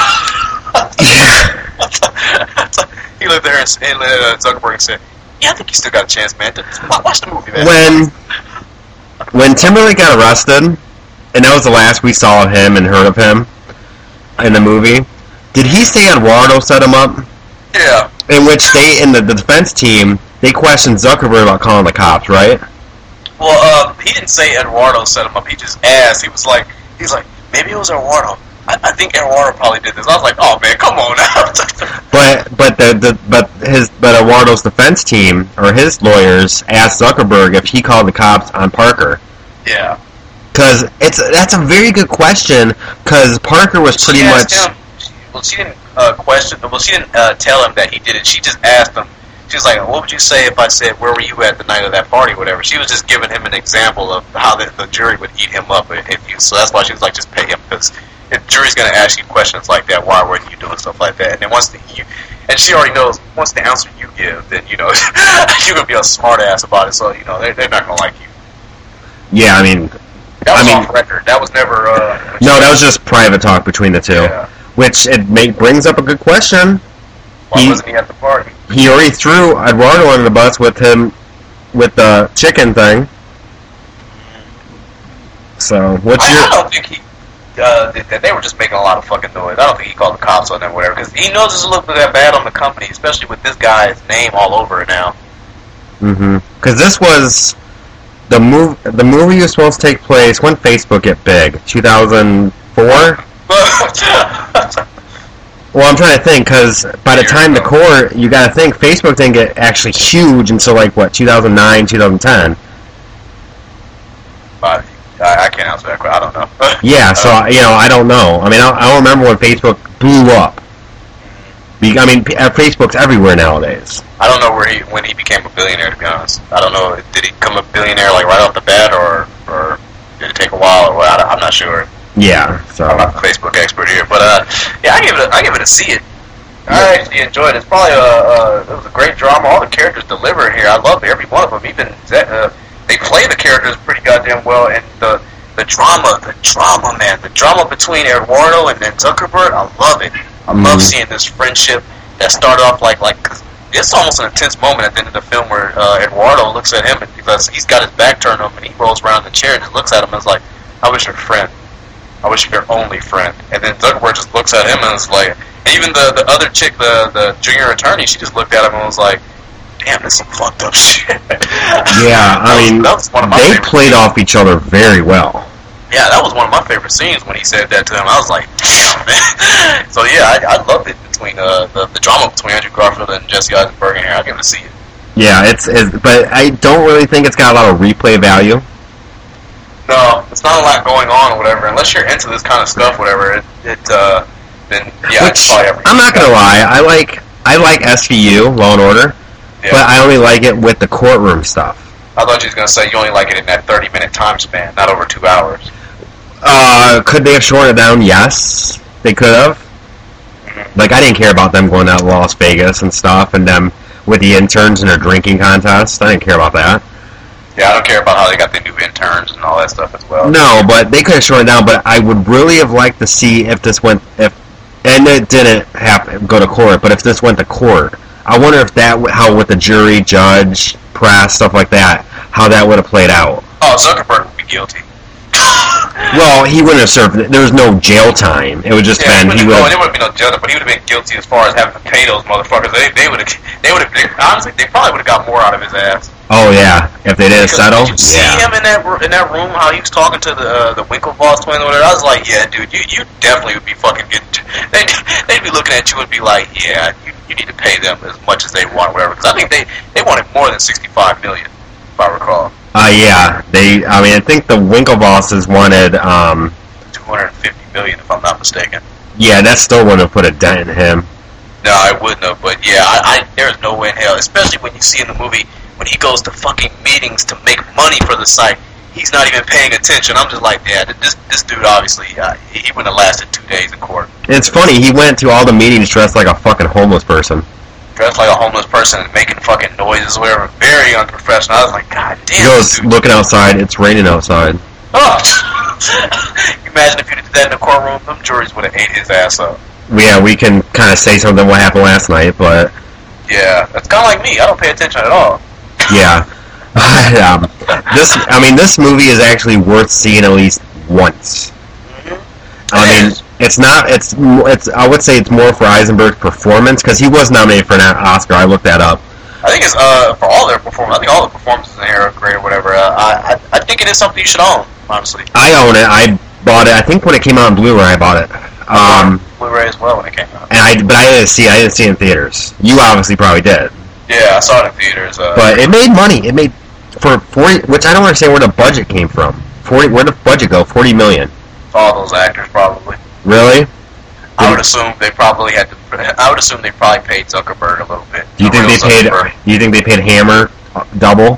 He looked there and, and uh, Zuckerberg and said, "Yeah, I think you still got a chance, man. Just watch the movie, man." When when Timberlake got arrested, and that was the last we saw of him and heard of him in the movie, did he say Eduardo set him up? Yeah. In which they, in the, the defense team, they questioned Zuckerberg about calling the cops, right? Well, uh, he didn't say Eduardo set him up. He just asked. He was like, he's like, maybe it was Eduardo. I, I think Eduardo probably did this. I was like, oh man, come on now. But but the, the but his but Eduardo's defense team or his lawyers asked Zuckerberg if he called the cops on Parker. Yeah. Because it's that's a very good question. Because Parker was pretty she much. Him, she, well, she didn't uh, question. Well, she didn't uh, tell him that he did it. She just asked him. She was like, "What would you say if I said where were you at the night of that party, whatever?" She was just giving him an example of how the, the jury would eat him up if you. So that's why she was like, "Just pay him," because if the jury's going to ask you questions like that, why weren't you doing stuff like that? And then once the, you, and she already knows once the answer you give, then you know you're going to be a smart ass about it. So you know they they're not going to like you. Yeah, I mean. That was I mean, off record. That was never. Uh, no, that was just private talk between the two. Yeah. Which it make, brings up a good question. Why he, wasn't he at the party? He already threw Eduardo under the bus with him with the chicken thing. So what's I, your? I don't think he. Uh, that they were just making a lot of fucking noise. I don't think he called the cops on them or whatever because he knows it's a little bit that bad on the company, especially with this guy's name all over it now. Mm-hmm. Because this was. The move, the movie was supposed to take place when Facebook get big, two thousand four. Well, I'm trying to think because by the time the court, you got to think Facebook didn't get actually huge until like what two thousand nine, two thousand ten. Uh, I, I can't answer that question. I don't know. Yeah, so you know, I don't know. I mean, I, I don't remember when Facebook blew up. I mean, Facebook's everywhere nowadays. I don't know where he when he became a billionaire. To be honest, I don't know. Did he become a billionaire like right off the bat, or or did it take a while, or what? I'm not sure. Yeah, so I'm not the Facebook expert here, but uh, yeah, I give it a, I give it a see it. I actually enjoyed it. It's probably a, a it was a great drama. All the characters delivered here. I love every one of them. Even uh, they play the characters pretty goddamn well, and the the drama, the drama, man, the drama between Eduardo and then Zuckerberg. I love it. I Mm-hmm. love seeing this friendship that started off like like. Cause it's almost an intense moment at the end of the film where uh, Eduardo looks at him and because he's got his back turned to him and he rolls around in the chair and just looks at him and is like, "I wish you're a friend. I wish you're your only friend." And then Zuckerberg just looks at him and is like, and even the the other chick, the the junior attorney, she just looked at him and was like, "Damn, this is some fucked up shit." Yeah, I mean, that was one of my they favorite played off each other very well. Yeah, that was one of my favorite scenes when he said that to him. I was like, damn, man. So yeah, I, I loved it between uh, the the drama between Andrew Garfield and Jesse Eisenberg in here. I'll give it a see it. Yeah, it's, it's but I don't really think it's got a lot of replay value. No, it's not a lot going on or whatever. Unless you're into this kind of stuff, whatever. It, it uh, then yeah, Which, it's probably everything. I'm not gonna lie, I like I like S V U, Law and Order, Yeah. but I only like it with the courtroom stuff. I thought you was gonna say you only like it in that thirty minute time span, not over two hours. Uh, could they have shortened it down? Yes, they could have. Mm-hmm. Like, I didn't care about them going out to Las Vegas and stuff, and them with the interns in their drinking contest. I didn't care about that. Yeah, I don't care about how they got the new interns and all that stuff as well. No, but they could have shortened it down. But I would really have liked to see if this went, if, and it didn't have go to court. But if this went to court, I wonder if that how with the jury, judge, press, stuff like that, how that would have played out. Oh, Zuckerberg would be guilty. Well, he wouldn't have served. There was no jail time. It would just Yeah, been he he would. there wouldn't be no jail, but he would have been guilty as far as having to pay those motherfuckers. They they would have they would have honestly they probably would have got more out of his ass. Oh yeah, if they didn't Because settle. Did you see Yeah. him in that ro- in that room? How he was talking to the uh, the Winklevoss twins or whatever. I was like, yeah, dude, you, you definitely would be fucking getting. They they'd be looking at you and be like, yeah, you, you need to pay them as much as they want, or whatever. Because I think they they wanted more than sixty five million, if I recall. Uh, yeah. They. I mean, I think the Winklevosses wanted. Um, two hundred fifty million, if I'm not mistaken. yeah, that still wouldn't have put a dent in him. No, I wouldn't have. But yeah, I, I there's no way in hell. Especially when you see in the movie when he goes to fucking meetings to make money for the site. He's not even paying attention. I'm just like, yeah, this this dude obviously uh, he, he wouldn't have lasted two days in court. It's funny. He went to all the meetings dressed like a fucking homeless person. Dressed like a homeless person and making fucking noises or whatever. Very unprofessional. I was like, God damn. He goes looking outside. It's raining outside. Oh. Imagine if you did that in the courtroom. Them juries would have ate his ass up. Yeah, we can kind of say something what happened last night, but Yeah, that's kind of like me. I don't pay attention at all. yeah. um, this, I mean, this movie is actually worth seeing at least once. Mm-hmm. I mean, it's not. It's. It's. I would say it's more for Eisenberg's performance because he was nominated for an Oscar. I looked that up. I think it's uh for all their performance. I think all the performances in here are great or whatever. Uh, I, I I think it is something you should own, honestly. I own it. I bought it. I think when it came out on Blu-ray, I bought it. Um, Blu-ray as well when it came out. and I, but I didn't see. I didn't see it in theaters. You obviously probably did. Yeah, I saw it in theaters. Uh, But it made money. It made for forty, which I don't understand where the budget came from. Forty, where did the budget go? Forty million. all those actors probably. Really? I would assume they probably had to. I would assume they probably paid Zuckerberg a little bit. Do you think they paid? Do you think they paid Hammer uh, double?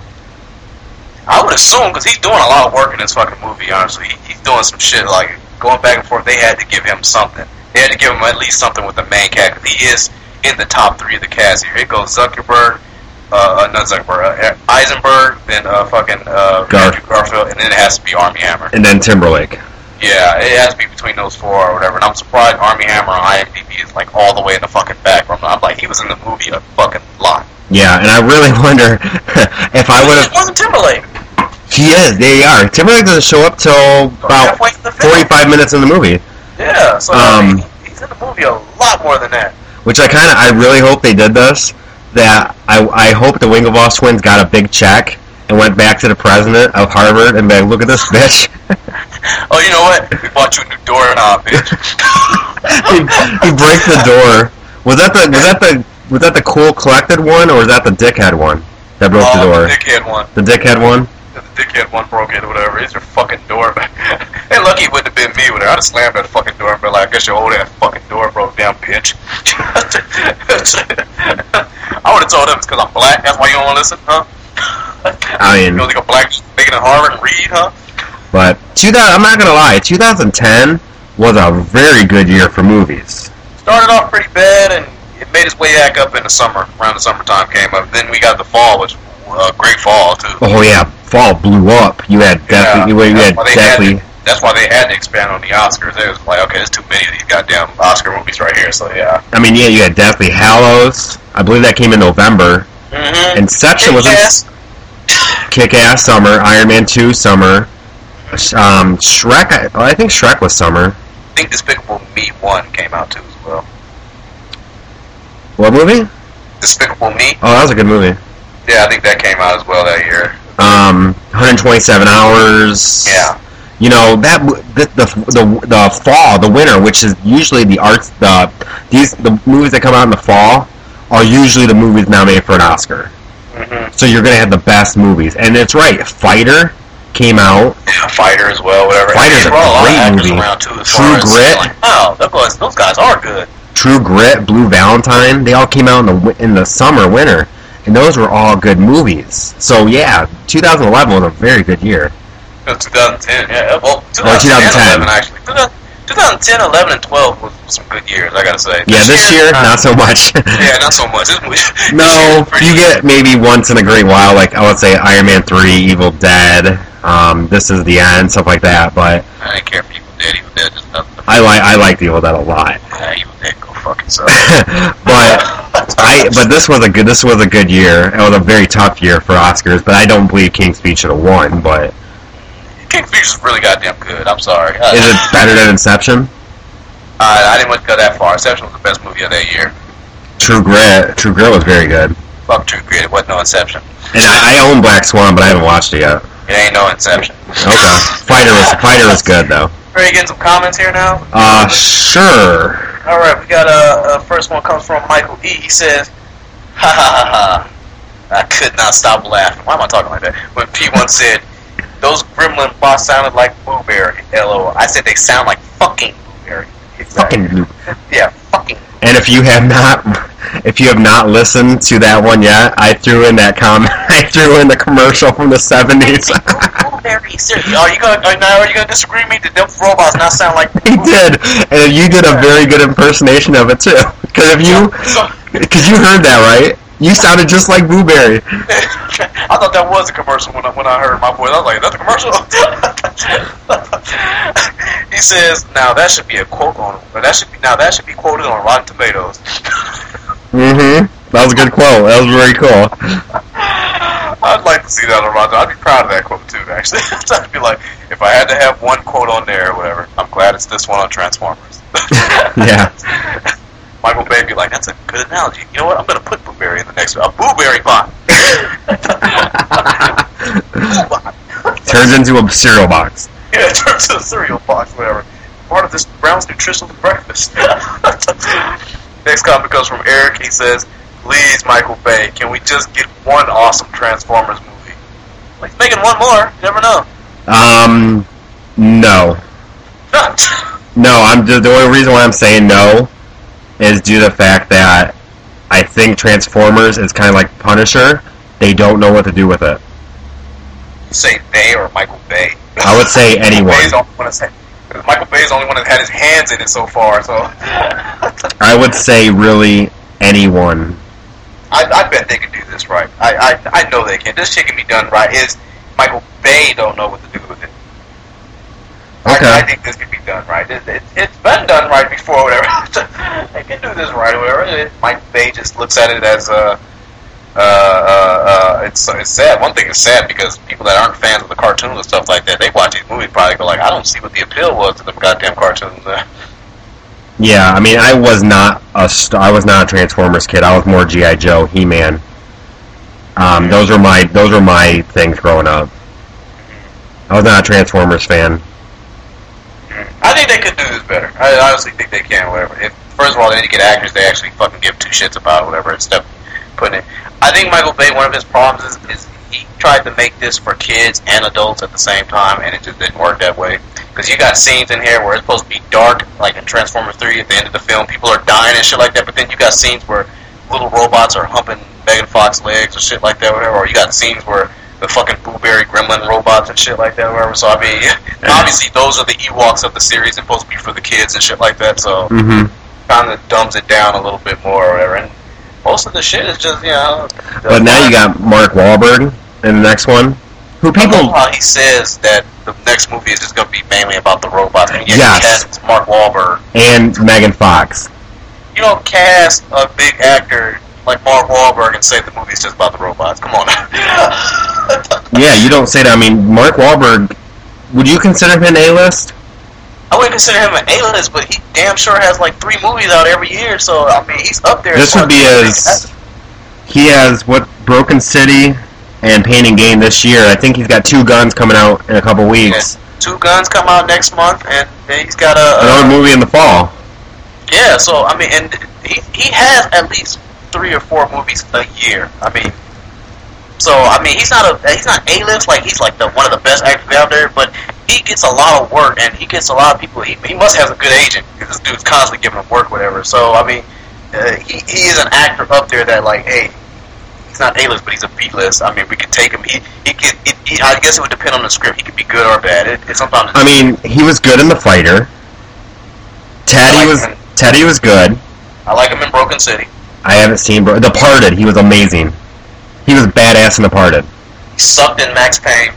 I would assume because he's doing a lot of work in this fucking movie. Honestly, he, he's doing some shit like going back and forth. They had to give him something. They had to give him at least something with the main cat because he is in the top three of the cast here. It goes Zuckerberg, uh, not Zuckerberg, uh, Eisenberg, then uh, fucking uh, Gar- Andrew Garfield, and then it has to be Armie Hammer. And then Timberlake. Yeah, it has to be between those four or whatever. And I'm surprised Armie Hammer on IMDb is like all the way in the fucking back. I'm, I'm like, he was in the movie a fucking lot. Yeah, and I really wonder if I would have. It wasn't Timberlake. He is. They are. Timberlake doesn't show up till about forty-five minutes in the movie. Yeah, so I mean, he's in the movie a lot more than that. Which I kind of, I really hope they did this. That I, I hope the Winklevoss twins got a big check and went back to the president of Harvard and be like, look at this bitch. Oh, you know what? We bought you a new doorknob, bitch. he, he breaks the door. Was that the was that the was that the cool collected one or was that the dickhead one that broke oh, the door? The dickhead one. The dickhead one. The dickhead one broke it or whatever. It's your fucking door. Hey, lucky it wouldn't have been me with her. I'd have slammed that fucking door and been like, I guess your old ass fucking door broke down, bitch. I would have told them it's because I'm black. That's why you don't want to listen, huh? I mean, you don't think a black bigger than Harvard and read, huh? But two thousand, I'm not gonna lie, twenty ten was a very good year for movies. Started off pretty bad, and it made its way back up in the summer. Around the summertime came up. Then we got the fall, which was a great fall too. Oh yeah, fall blew up. You had definitely, Yeah, you, you had that's why they definitely. had to- That's why they had to expand on the Oscars. They was like, okay, there's too many of these goddamn Oscar movies right here. So yeah. I mean, yeah, you had Deathly Hallows. I believe that came in November. Mm-hmm. Inception was Kick-Ass. in Kick-Ass summer. Iron Man two summer. Um, Shrek. I, I think Shrek was summer. I think Despicable Me one came out too as well. What movie? Despicable Me. Oh, that was a good movie. Yeah, I think that came out as well that year. Um, one hundred twenty-seven hours. Yeah. You know that the the the, the fall, the winter, which is usually the arts, the these the movies that come out in the fall are usually the movies nominated for an Oscar. Mm-hmm. So you're gonna have the best movies, and it's right. Fighter came out. Yeah, Fighter as well, whatever. Fighter's and a they brought lot of great actors movie. around, too, as True far as, Grit. Like, oh, those guys, those guys are good. True Grit, Blue Valentine, they all came out in the wi- in the summer, winter, and those were all good movies. So yeah, twenty eleven was a very good year. It was twenty ten, yeah. Well, Or twenty ten, twenty ten. eleven actually. twenty ten, eleven, and twelve was some good years, I gotta say. Yeah, this year, not so much. Yeah, not so much. This movie, No, you get maybe once in a great while, like I would say Iron Man three, Evil Dead, um, This Is the End, stuff like that. But I didn't care if Evil Dead, Evil Dead, just nothing. I like I like Evil Dead a lot. Yeah, Evil Dead, go fuck yourself. But I but this was a good this was a good year. It was a very tough year for Oscars, but I don't believe King's Speech should have won. But King's Speech is really goddamn good. I'm sorry. is it better than Inception? I, I didn't want to go that far. Inception was the best movie of that year. True Grit, True Grit was very good. Fuck True Grit, it wasn't no Inception. And I, I own Black Swan, but I haven't watched it yet. It ain't no Inception. Okay, Fighter was Fighter was good though. Ready to get some comments here now? Uh, sure. Alright, we got a uh, uh, first one comes from Michael E. He says, ha ha ha ha. I could not stop laughing. Why am I talking like that? When P one said, those gremlin bots sounded like Blueberry, L O L. I said they sound like fucking Blueberry. Exactly. Fucking. Yeah, fucking. And if you have not, if you have not listened to that one yet, I threw in that comment. I threw in the commercial from the seventies. Blueberry, seriously. Are you gonna? Are, now, are you gonna disagree with me? Did them robots not sound like? He did, and you did a very good impersonation of it too. Because if you, because you heard that right, you sounded just like Blueberry. I thought that was a commercial when I, when I heard my voice. I was like, "That's a commercial." He says, "Now that should be a quote on. Or that should be now that should be quoted on Rotten Tomatoes." Mm-hmm. That was a good quote. That was very cool. I'd like to see that on Rotten. I'd be proud of that quote too. Actually, I'd be like, if I had to have one quote on there or whatever, I'm glad it's this one on Transformers. Yeah. Michael Bay would be like, that's a good analogy. You know what? I'm gonna put Blueberry in the next one. A Blueberry bot. Turns into a cereal box. Yeah, it turns into a cereal box, whatever. Part of this Brown's nutritional breakfast. Next comment comes from Eric. He says, please, Michael Bay, can we just get one awesome Transformers movie? Like, he's making one more. You never know. Um, no. No, I'm the, the only reason why I'm saying no is due to the fact that I think Transformers is kind of like Punisher. They don't know what to do with it. You say they or Michael Bay? I would say anyone. Bay's the only one that's had, Michael Bay's the only one that had his hands in it so far, so... I would say really anyone. I, I bet they can do this right. I, I I know they can. This shit can be done right. Is Michael Bay don't know what to do with it. Okay. I, I think this can be done right. It, it, it's been done right before, whatever. They can do this right or whatever. It, Mike Bay just looks at it as a... Uh, uh, uh, it's it's sad. One thing is sad because people that aren't fans of the cartoons and stuff like that, they watch these movies probably go like, I don't see what the appeal was to them goddamn cartoons. Yeah, I mean, I was not a st- I was not a Transformers kid. I was more G I. Joe, He-Man. Um, those were my those were my things growing up. I was not a Transformers fan. I think they could do this better. I honestly think they can. Whatever. If first of all, they need to get actors they actually fucking give two shits about it, whatever. Instead of putting it. I think Michael Bay, one of his problems is, is he tried to make this for kids and adults at the same time, and it just didn't work that way. Because you got scenes in here where it's supposed to be dark, like in Transformers three at the end of the film, people are dying and shit like that, but then you got scenes where little robots are humping Megan Fox's legs or shit like that, whatever, or you got scenes where the fucking Blueberry gremlin robots and shit like that, whatever. So, I mean, obviously those are the Ewoks of the series and supposed to be for the kids and shit like that, so mm-hmm. kind of dumbs it down a little bit more or whatever. And most of the shit is just, you know... But now you got Mark Wahlberg in the next one. Who people... I love how he says that the next movie is just going to be mainly about the robots. I mean, yeah, yes. You cast Mark Wahlberg. And Megan Fox. You don't cast a big actor like Mark Wahlberg and say the movie's just about the robots. Come on. Yeah, you don't say that. I mean, Mark Wahlberg, would you consider him an A-list? I wouldn't consider him an A-list, but he damn sure has like three movies out every year, so, I mean, he's up there. This would be his... He has, what, Broken City and Pain and Gain this year. I think he's got Two Guns coming out in a couple weeks. Yeah, Two Guns come out next month, and then he's got a... Another movie in the fall. Yeah, so, I mean, and he, he has at least three or four movies a year. I mean... So, I mean, he's not a he's not A-list, like, he's like the one of the best actors out there, but he gets a lot of work, and he gets a lot of people. He, he must have a good agent, because this dude's constantly giving him work, whatever. So, I mean, uh, he, he is an actor up there that, like, hey, he's not A-list, but he's a B-list. I mean, we could take him. He, he could, it, he, I guess it would depend on the script. He could be good or bad. It, it sometimes. I mean, he was good in The Fighter. Teddy like was him. Teddy was good. I like him in Broken City. I haven't seen Bro- Departed. He was amazing. He was badass in Departed. He sucked in Max Payne.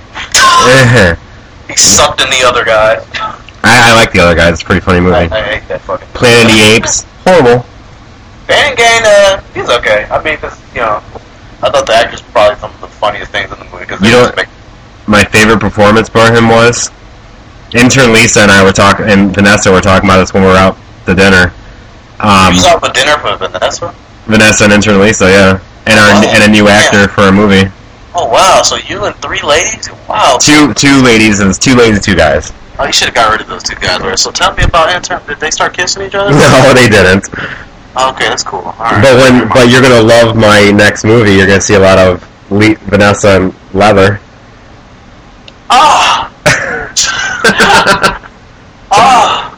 He sucked in the other guy. I, I like the other guy. It's a pretty funny movie. I, I hate that fucking movie. Planet of the Apes. Horrible. Pain and Gain, uh, he's okay. I mean, this, you know, I thought the actor's probably some of the funniest things in the movie. Cause you know what make... my favorite performance for him was? Intern Lisa and I were talking, and Vanessa were talking about this when we were out to dinner. Um, you was out for dinner for Vanessa? Vanessa and Intern Lisa, yeah. And our oh, and a new actor yeah. for a movie. Oh wow! So you and three ladies? Wow. Two two ladies and two ladies and two guys. Oh, you should have got rid of those two guys. So tell me about intern. Did they start kissing each other? No, they didn't. Okay, that's cool. All right. But when, but you're gonna love my next movie. You're gonna see a lot of Le- Vanessa and Leather. Oh! oh!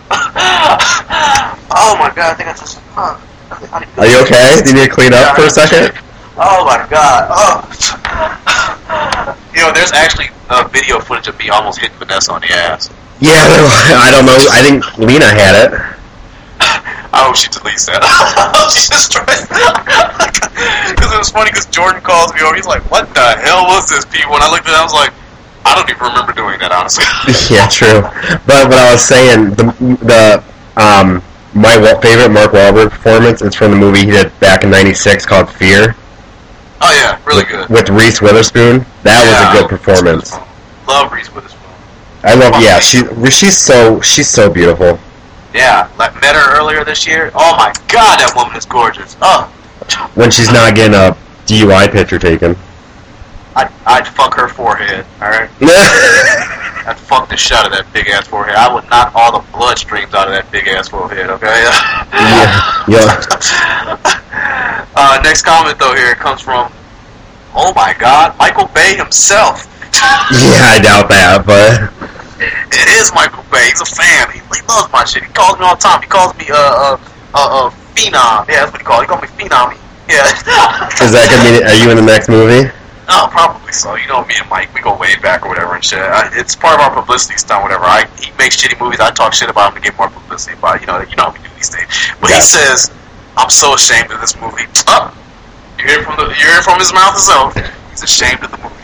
oh my god, I think I just... Uh, Are you okay? Do you need to clean up for a second? Oh my god. Oh. You know, there's actually uh, video footage of me almost hitting Vanessa on the ass. Yeah, I don't know. I think Lena had it. I hope she deletes that. She just tried. Because it was funny because Jordan calls me over. He's like, what the hell was this, Pete? When I looked at it, I was like, I don't even remember doing that, honestly. Yeah, true. But what I was saying, the the um my favorite Mark Wahlberg performance is from the movie he did back in ninety-six called Fear. Oh yeah, really good. With Reese Witherspoon. That yeah, was a good performance. Love Reese Witherspoon. I love, yeah, she she's so she's so beautiful. Yeah, like met her earlier this year. Oh my god, that woman is gorgeous. Oh. When she's not getting a D U I picture taken. I'd, I'd fuck her forehead, alright? I'd fuck the shit out of that big ass forehead. I would knock all the blood streams out of that big ass forehead, okay? Yeah. Yeah. uh, next comment though here comes from, oh my god, Michael Bay himself. Yeah, I doubt that, but it is Michael Bay. He's a fan. He, he loves my shit. He calls me all the time. He calls me uh uh uh, uh Phenom. Yeah, that's what he calls. He calls me Phenom. Yeah. Is that gonna mean? Are you in the next movie? Oh, probably so. You know me and Mike, we go way back or whatever and shit. I, it's part of our publicity stunt, whatever. I he makes shitty movies. I talk shit about him to get more publicity. But you know, you know how we do these things. But yeah. He says, "I'm so ashamed of this movie." Oh, you hear from the you hear from his mouth himself. He's ashamed of the movie.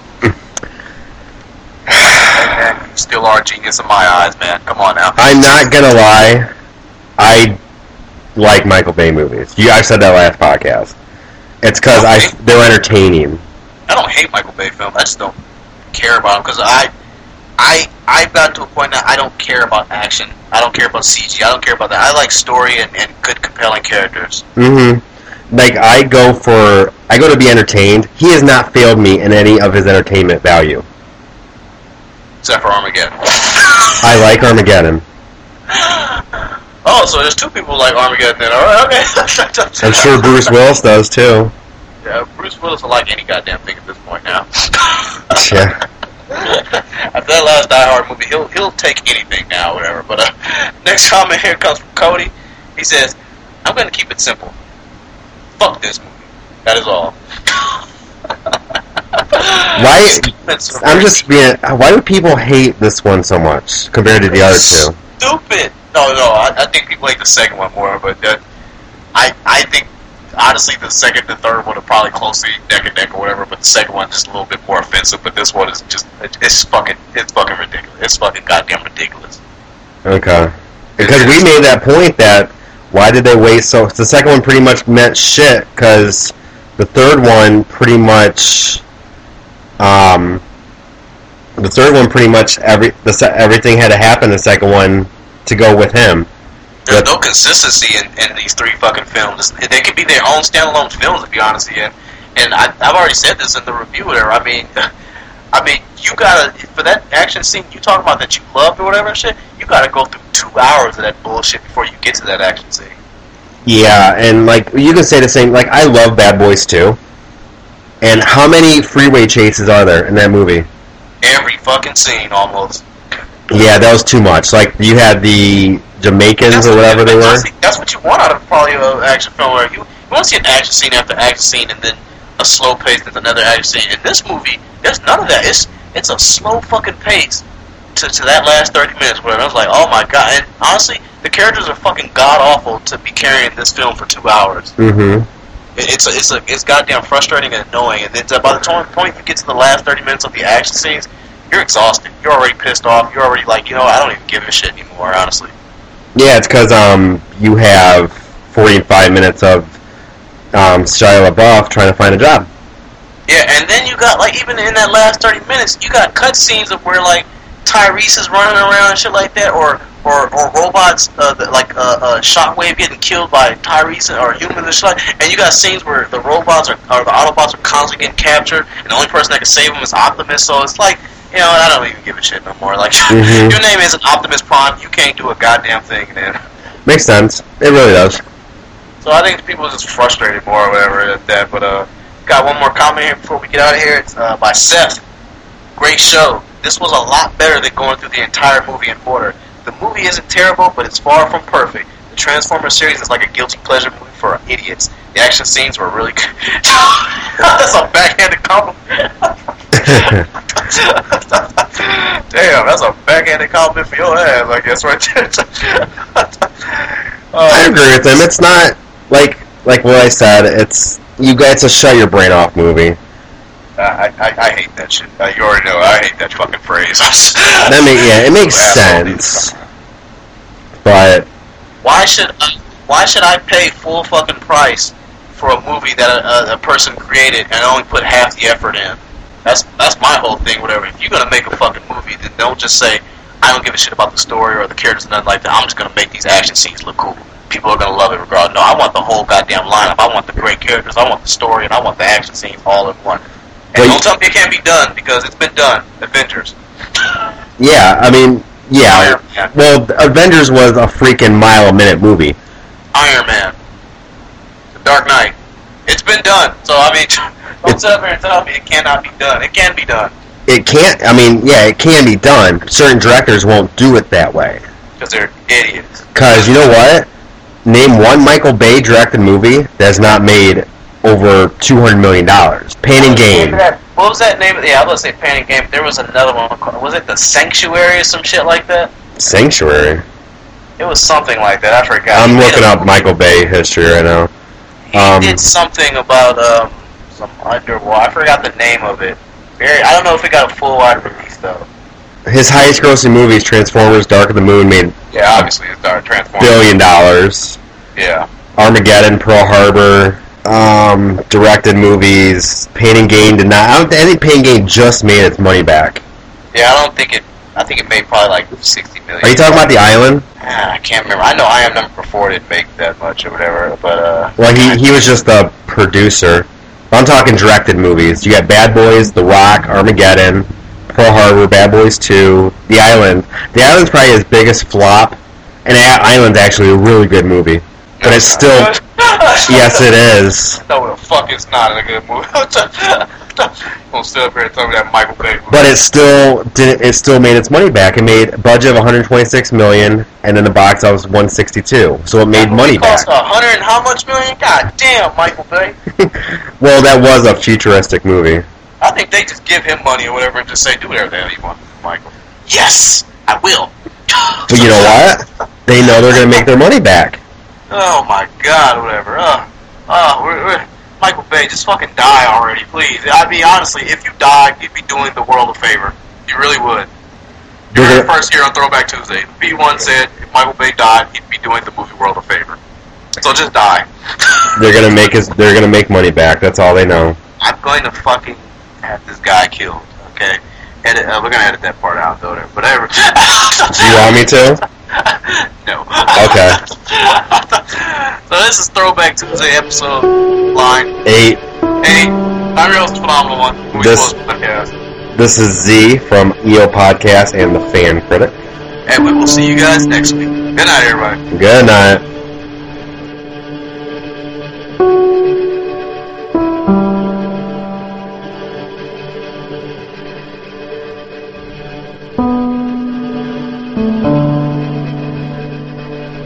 Man, you still are a genius in my eyes, man. Come on now. I'm not gonna lie. I like Michael Bay movies. You, I said that last podcast. It's because I, I they're entertaining. I don't hate Michael Bay films. I just don't care about them because I, I, I've gotten to a point now I don't care about action. I don't care about C G. I don't care about that. I like story and, and good, compelling characters. Mm-hmm. Like I go for, I go to be entertained. He has not failed me in any of his entertainment value. Except for Armageddon. I like Armageddon. Oh, so there's two people who like Armageddon then. Alright, okay. I'm sure Bruce Willis does too. Yeah, Bruce Willis will like any goddamn thing at this point now. Yeah. After that last Die Hard movie, he'll he'll take anything now, whatever. But uh, next comment here comes from Cody. He says, "I'm going to keep it simple. Fuck this movie. That is all." Why? I'm just being. Why do people hate this one so much compared to the other two? Stupid. No, no. I, I think people hate the second one more, but that, I I think honestly the second and the third one are probably closely neck and neck or whatever. But the second one is just a little bit more offensive. But this one is just it, it's fucking it's fucking ridiculous. It's fucking goddamn ridiculous. Okay. Because we made that point that why did they waste so? The second one pretty much meant shit because the third one pretty much. Um, the third one pretty much every the everything had to happen. The second one to go with him. There's no consistency in, in these three fucking films. They could be their own standalone films, to be honest with you. And I, I've already said this in the review, whatever. I mean, I mean, you gotta for that action scene you talk about that you loved or whatever and shit. You gotta go through two hours of that bullshit before you get to that action scene. Yeah, and like you can say the same. Like I love Bad Boys two. And how many freeway chases are there in that movie? Every fucking scene, almost. Yeah, that was too much. Like, you had the Jamaicans that's or whatever they were. That's what you want out of probably an action film. Where you, you want to see an action scene after action scene and then a slow pace and another action scene. In this movie, there's none of that. It's it's a slow fucking pace to, to that last thirty minutes where I was like, oh my god. And honestly, the characters are fucking god-awful to be carrying this film for two hours. Mm-hmm. It's a, it's a, it's goddamn frustrating and annoying. And then by the time point you get to the last thirty minutes of the action scenes, you're exhausted. You're already pissed off. You're already like, you know, I don't even give a shit anymore, honestly. Yeah, it's because um, you have forty-five minutes of um, Shia LaBeouf trying to find a job. Yeah, and then you got, like, even in that last thirty minutes, you got cutscenes of where, like, Tyrese is running around and shit like that, or or, or robots, uh, that, like uh, uh, Shockwave getting killed by Tyrese or humans and shit. And you got scenes where the robots are, or the Autobots are constantly getting captured, and the only person that can save them is Optimus. So it's like, you know, I don't even give a shit no more. Like, mm-hmm. Your name isn't Optimus Prime, you can't do a goddamn thing, man. Makes sense. It really does. So I think people are just frustrated more or whatever at that. But uh, got one more comment here before we get out of here. It's uh, by Seth. Great show. This was a lot better than going through the entire movie in order. The movie isn't terrible, but it's far from perfect. The Transformers series is like a guilty pleasure movie for idiots. The action scenes were really good. That's a backhanded compliment. Damn, that's a backhanded compliment for your ass, I guess, right there. uh, I agree with him. It's not like like what I said. It's you got it's a shut your brain off movie. I, I I hate that shit. Uh, you already know I hate that fucking phrase. That make, yeah, it makes sense. But why should I, why should I pay full fucking price for a movie that a, a, a person created and only put half the effort in? That's that's my whole thing. Whatever. If you're gonna make a fucking movie, then don't just say I don't give a shit about the story or the characters or nothing like that. I'm just gonna make these action scenes look cool. People are gonna love it regardless. No, I want the whole goddamn lineup. I want the great characters. I want the story, and I want the action scenes all in one. And Wait. don't tell me it can't be done, because it's been done. Avengers. yeah, I mean, yeah. Iron Man. Well, Avengers was a freaking mile a minute movie. Iron Man. The Dark Knight. It's been done. So, I mean, don't sit up here and tell me it cannot be done. It can be done. It can't. I mean, yeah, it can be done. Certain directors won't do it that way. Because they're idiots. Because you know what? Name one Michael Bay directed movie that's not made over two hundred million dollars. Pain and Gain. What was that name? Yeah, I was going to say Pain and Gain. There was another one called, was it The Sanctuary or some shit like that? Sanctuary? It was something like that. I forgot. I'm He looking made a- up Michael Bay history right now. Um, He did something about um, some underwater. I forgot the name of it. Very. I don't know if it got a full wide release though. his highest grossing movies, Transformers Dark of the Moon, made Yeah, obviously it's Dark Transformers. billion dollars. Yeah. Armageddon, Pearl Harbor, um, directed movies. Pain and Gain did not. I don't. I think Pain and Gain just made its money back. Yeah, I don't think it. I think it made probably like sixty million. Are you talking about The Island? Ah, I can't remember. I know I Am Number Four didn't make that much or whatever, but uh. Well, he he was just the producer. I'm talking directed movies. You got Bad Boys, The Rock, Armageddon, Pearl Harbor, Bad Boys Two, The Island. The Island's probably his biggest flop, and The Island's actually a really good movie. But it's still, yes, it is. No, the fuck, it's not a good movie. Don't sit up here and tell me that Michael Bay movie. But it still did. It still made its money back. It made a budget of one hundred twenty-six million, and then the box office was one sixty-two. So it made money It cost back. a hundred and how much million? God damn, Michael Bay. Well, that was a futuristic movie. I think they just give him money or whatever and just say, do whatever the hell you want, Michael. Yes, I will. But you know what? They know they're going to make their money back. Oh my God, whatever. Uh, uh, we're, we're, Michael Bay, just fucking die already, please. I mean, honestly, if you died, you'd be doing the world a favor. You really would. You were the first here on Throwback Tuesday. B one said if Michael Bay died, he'd be doing the movie world a favor. So just die. They're going to make us. They're going to make money back. That's all they know. I'm going to fucking have this guy killed. Okay, edit. Uh, we're gonna edit that part out, though. Whatever. Do you want me to? No. Okay. So this is Throwback Tuesday episode line Eight. eight. Ariel's the phenomenal one. We This- close the podcast. This is Z from E O Podcast and the Fan Critic. And we will see you guys next week. Good night, everybody. Good night.